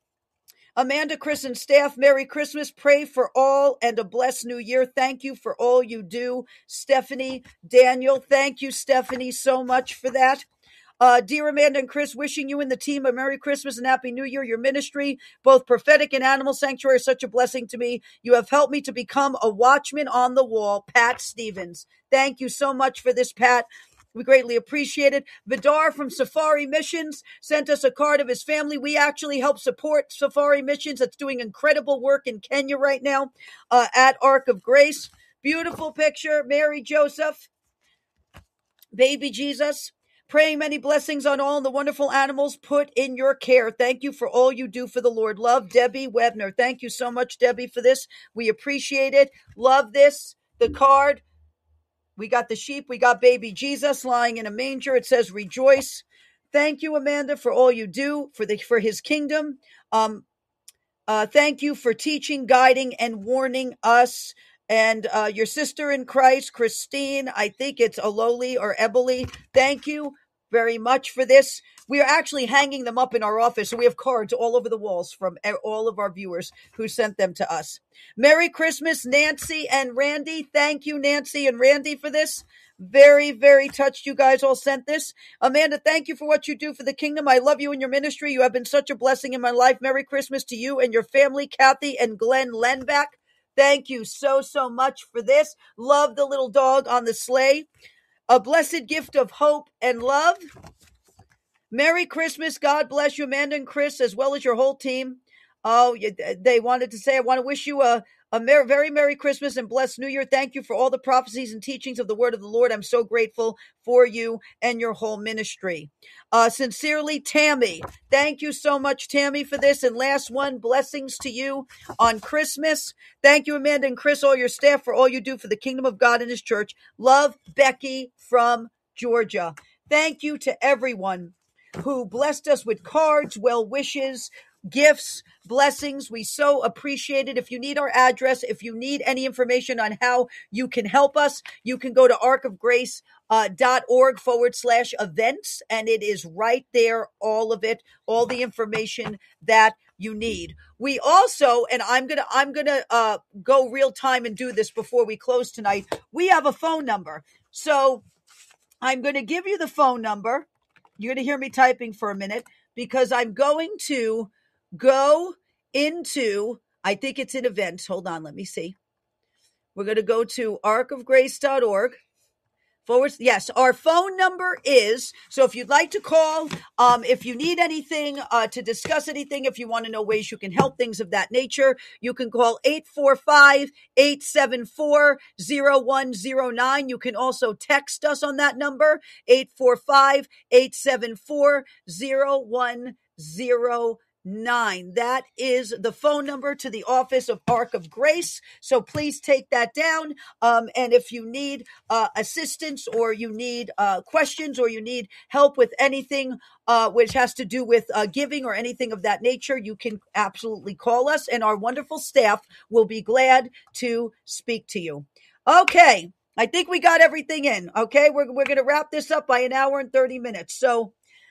Amanda, Chris, and staff, Merry Christmas. Pray for all and a blessed new year. Thank you for all you do. Stephanie, Daniel, thank you, Stephanie, so much for that. Uh, dear Amanda and Chris, wishing you and the team a Merry Christmas and Happy New Year. Your ministry, both prophetic and animal sanctuary, is such a blessing to me. You have helped me to become a watchman on the wall. Pat Stevens. Thank you so much for this, Pat. We greatly appreciate it. Vidar from Safari Missions sent us a card of his family. We actually help support Safari Missions. That's doing incredible work in Kenya right now uh, at Ark of Grace. Beautiful picture. Mary Joseph, baby Jesus. Praying many blessings on all the wonderful animals put in your care. Thank you for all you do for the Lord. Love, Debbie Webner. Thank you so much, Debbie, for this. We appreciate it. Love this. The card. We got the sheep. We got baby Jesus lying in a manger. It says rejoice. Thank you, Amanda, for all you do for the for his kingdom. Um, Uh, thank you for teaching, guiding, and warning us. And uh, your sister in Christ, Christine, I think it's Aloli or Eboli. Thank you very much for this. We are actually hanging them up in our office. So we have cards all over the walls from all of our viewers who sent them to us. Merry Christmas, Nancy and Randy. Thank you, Nancy and Randy, for this. Very, very touched you guys all sent this. Amanda, thank you for what you do for the kingdom. I love you and your ministry. You have been such a blessing in my life. Merry Christmas to you and your family, Kathy and Glenn Lenbach. Thank you so, so much for this. Love the little dog on the sleigh. A blessed gift of hope and love. Merry Christmas. God bless you, Amanda and Chris, as well as your whole team. Oh, they wanted to say, I want to wish you a, a mer- very Merry Christmas and blessed New Year. Thank you for all the prophecies and teachings of the word of the Lord. I'm so grateful for you and your whole ministry. Uh, sincerely, Tammy. Thank you so much, Tammy, for this. And last one, blessings to you on Christmas. Thank you, Amanda and Chris, all your staff, for all you do for the kingdom of God and his church. Love, Becky from Georgia. Thank you to everyone who blessed us with cards, well wishes, gifts, blessings. We so appreciate it. If you need our address, if you need any information on how you can help us, you can go to arcofgrace uh, dot org forward slash events, and it is right there, all of it, all the information that you need. We also, and I'm gonna I'm gonna uh, go real time and do this before we close tonight. We have a phone number, so I'm going to give you the phone number. You're going to hear me typing for a minute because I'm going to go into, I think it's in events. Hold on, let me see. We're going to go to arc of grace dot org. Forward, yes, our phone number is, so if you'd like to call, um, if you need anything uh, to discuss anything, if you want to know ways you can help, things of that nature, you can call eight four five, eight seven four, zero one zero nine. You can also text us on that number, eight four five, eight seven four, zero one zero nine. Nine. That is the phone number to the office of Ark of Grace. So please take that down. Um, and if you need uh, assistance or you need uh, questions or you need help with anything uh, which has to do with uh, giving or anything of that nature, you can absolutely call us and our wonderful staff will be glad to speak to you. Okay. I think we got everything in. Okay. We're, we're going to wrap this up by an hour and thirty minutes. So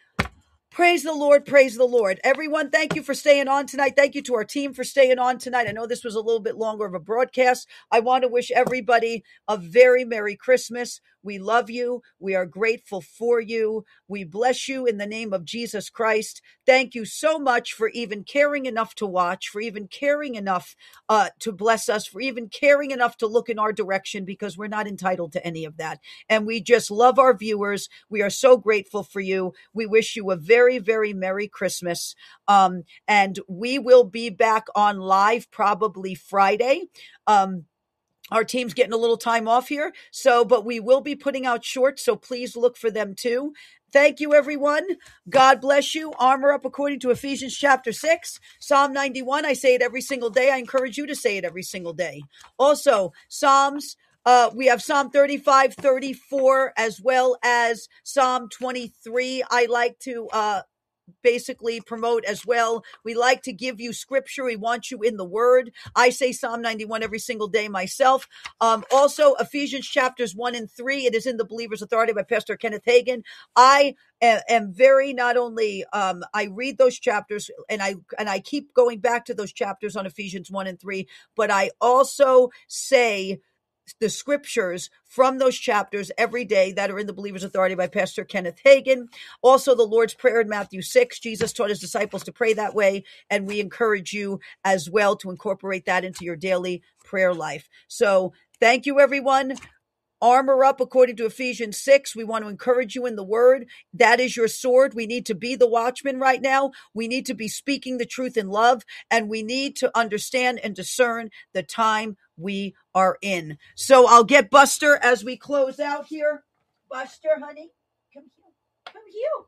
praise the Lord. Praise the Lord. Everyone, thank you for staying on tonight. Thank you to our team for staying on tonight. I know this was a little bit longer of a broadcast. I want to wish everybody a very Merry Christmas. We love you. We are grateful for you. We bless you in the name of Jesus Christ. Thank you so much for even caring enough to watch, for even caring enough uh, to bless us, for even caring enough to look in our direction, because we're not entitled to any of that. And we just love our viewers. We are so grateful for you. We wish you a very, very Merry Christmas. Um, and we will be back on live probably Friday. Um, Our team's getting a little time off here. So, but we will be putting out shorts. So please look for them too. Thank you, everyone. God bless you. Armor up according to Ephesians chapter six, Psalm ninety-one. I say it every single day. I encourage you to say it every single day. Also, Psalms, uh, we have Psalm thirty-five, thirty-four, as well as Psalm twenty-three. I like to, uh, basically promote as well. We like to give you scripture. We want you in the word. I say Psalm ninety-one every single day myself. Um, also Ephesians chapters one and three. It is in the Believer's Authority by Pastor Kenneth Hagin. I am, am very, not only, um, I read those chapters and I, and I keep going back to those chapters on Ephesians one and three, but I also say the scriptures from those chapters every day that are in the Believer's Authority by Pastor Kenneth Hagin. Also, the Lord's Prayer in Matthew six. Jesus taught his disciples to pray that way, and we encourage you as well to incorporate that into your daily prayer life. So thank you, everyone. Armor up according to Ephesians six. We want to encourage you in the word. That is your sword. We need to be the watchman right now. We need to be speaking the truth in love, and we need to understand and discern the time we are in. So I'll get Buster as we close out here. Buster, honey, come here. Come here.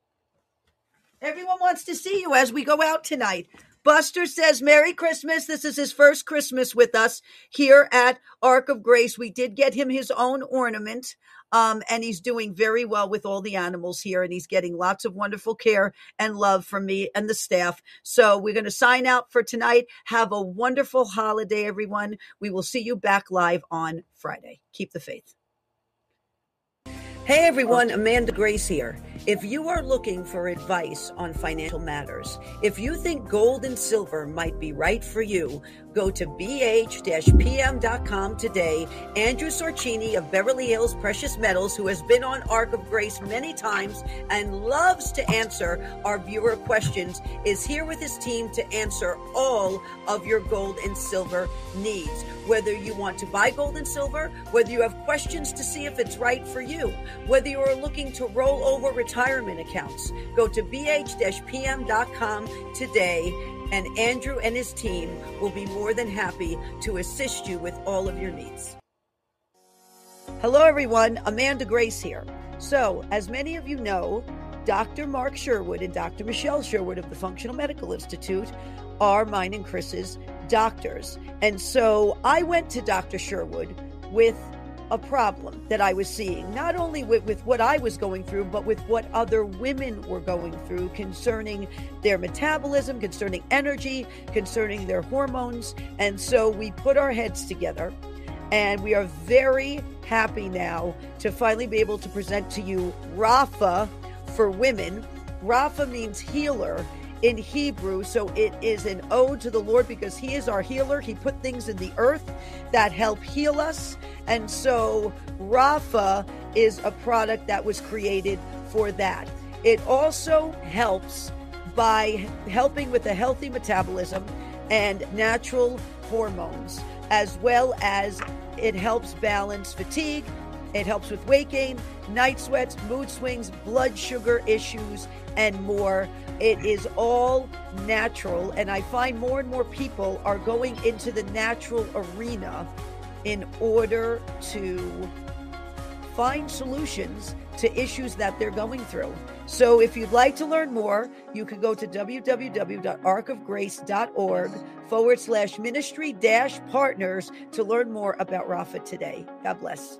Everyone wants to see you as we go out tonight. Buster says, Merry Christmas. This is his first Christmas with us here at Ark of Grace. We did get him his own ornament. Um, and he's doing very well with all the animals here, and he's getting lots of wonderful care and love from me and the staff. So we're going to sign out for tonight. Have a wonderful holiday, everyone. We will see you back live on Friday. Keep the faith. Hey everyone, Amanda Grace here. If you are looking for advice on financial matters, if you think gold and silver might be right for you, go to b h dash p m dot com today. Andrew Sorcini of Beverly Hills Precious Metals, who has been on Ark of Grace many times and loves to answer our viewer questions, is here with his team to answer all of your gold and silver needs. Whether you want to buy gold and silver, whether you have questions to see if it's right for you, whether you are looking to roll over retirement accounts, go to b h dash p m dot com today, and Andrew and his team will be more than happy to assist you with all of your needs. Hello, everyone. Amanda Grace here. So, as many of you know, Doctor Mark Sherwood and Doctor Michelle Sherwood of the Functional Medical Institute are mine and Chris's doctors. And so I went to Doctor Sherwood with a problem that I was seeing, not only with, with what I was going through, but with what other women were going through concerning their metabolism, concerning energy, concerning their hormones. And so we put our heads together, and we are very happy now to finally be able to present to you Rapha for women. Rapha means healer in Hebrew, so it is an ode to the Lord because he is our healer. He put things in the earth that help heal us. And so Rapha is a product that was created for that. It also helps by helping with a healthy metabolism and natural hormones, as well as it helps balance fatigue. It helps with weight gain, night sweats, mood swings, blood sugar issues, and more. It is all natural, and I find more and more people are going into the natural arena in order to find solutions to issues that they're going through. So if you'd like to learn more, you can go to w w w dot ark of grace dot org forward slash ministry dash partners to learn more about Rapha today. God bless.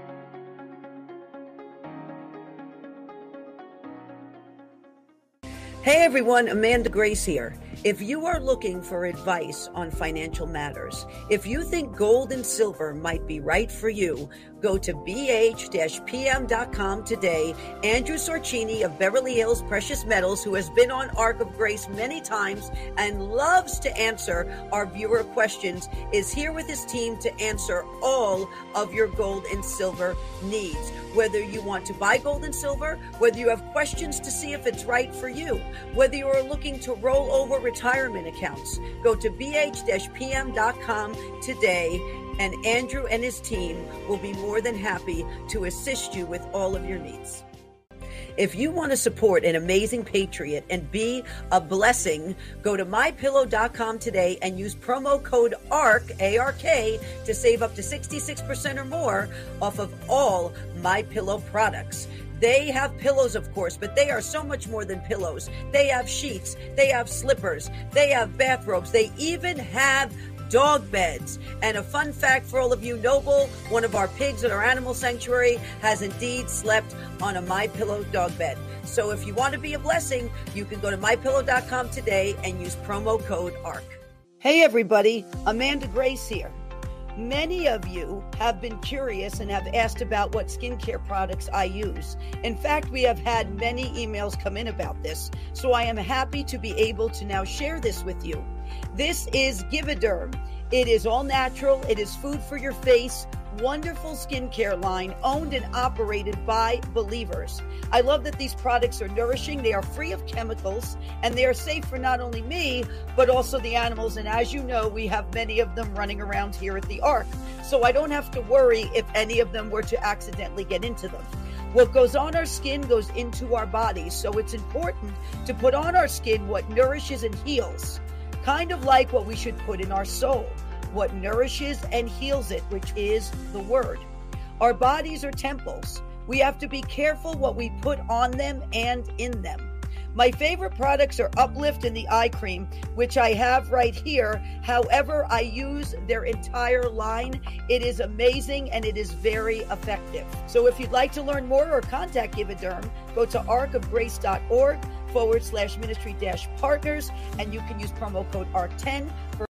Hey everyone, Amanda Grace here. If you are looking for advice on financial matters, if you think gold and silver might be right for you, go to b h dash p m dot com today. Andrew Sorcini of Beverly Hills Precious Metals, who has been on Ark of Grace many times and loves to answer our viewer questions, is here with his team to answer all of your gold and silver needs. Whether you want to buy gold and silver, whether you have questions to see if it's right for you, whether you are looking to roll over retirement accounts, go to b h dash p m dot com today, and Andrew and his team will be more than happy to assist you with all of your needs. If you want to support an amazing patriot and be a blessing, go to my pillow dot com today and use promo code ARK, A R K, to save up to sixty-six percent or more off of all MyPillow products. They have pillows, of course, but they are so much more than pillows. They have sheets, they have slippers, they have bathrobes, they even have dog beds. And a fun fact for all of you, Noble, one of our pigs at our animal sanctuary, has indeed slept on a MyPillow dog bed. So if you want to be a blessing, you can go to my pillow dot com today and use promo code ARK. Hey everybody, Amanda Grace here. Many of you have been curious and have asked about what skincare products I use. In fact, we have had many emails come in about this, so I am happy to be able to now share this with you. This is Gividerm. It is all natural. It is food for your face. Wonderful skincare line owned and operated by believers. I love that these products are nourishing. They are free of chemicals, and they are safe for not only me, but also the animals. And as you know, we have many of them running around here at the Ark. So I don't have to worry if any of them were to accidentally get into them. What goes on our skin goes into our bodies. So it's important to put on our skin what nourishes and heals. Kind of like what we should put in our soul. What nourishes and heals it, which is the word. Our bodies are temples. We have to be careful what we put on them and in them. My favorite products are Uplift and the eye cream, which I have right here. However, I use their entire line. It is amazing and it is very effective. So if you'd like to learn more or contact Givauderm, go to arcofgrace.org forward slash ministry dash partners, and you can use promo code A R C ten for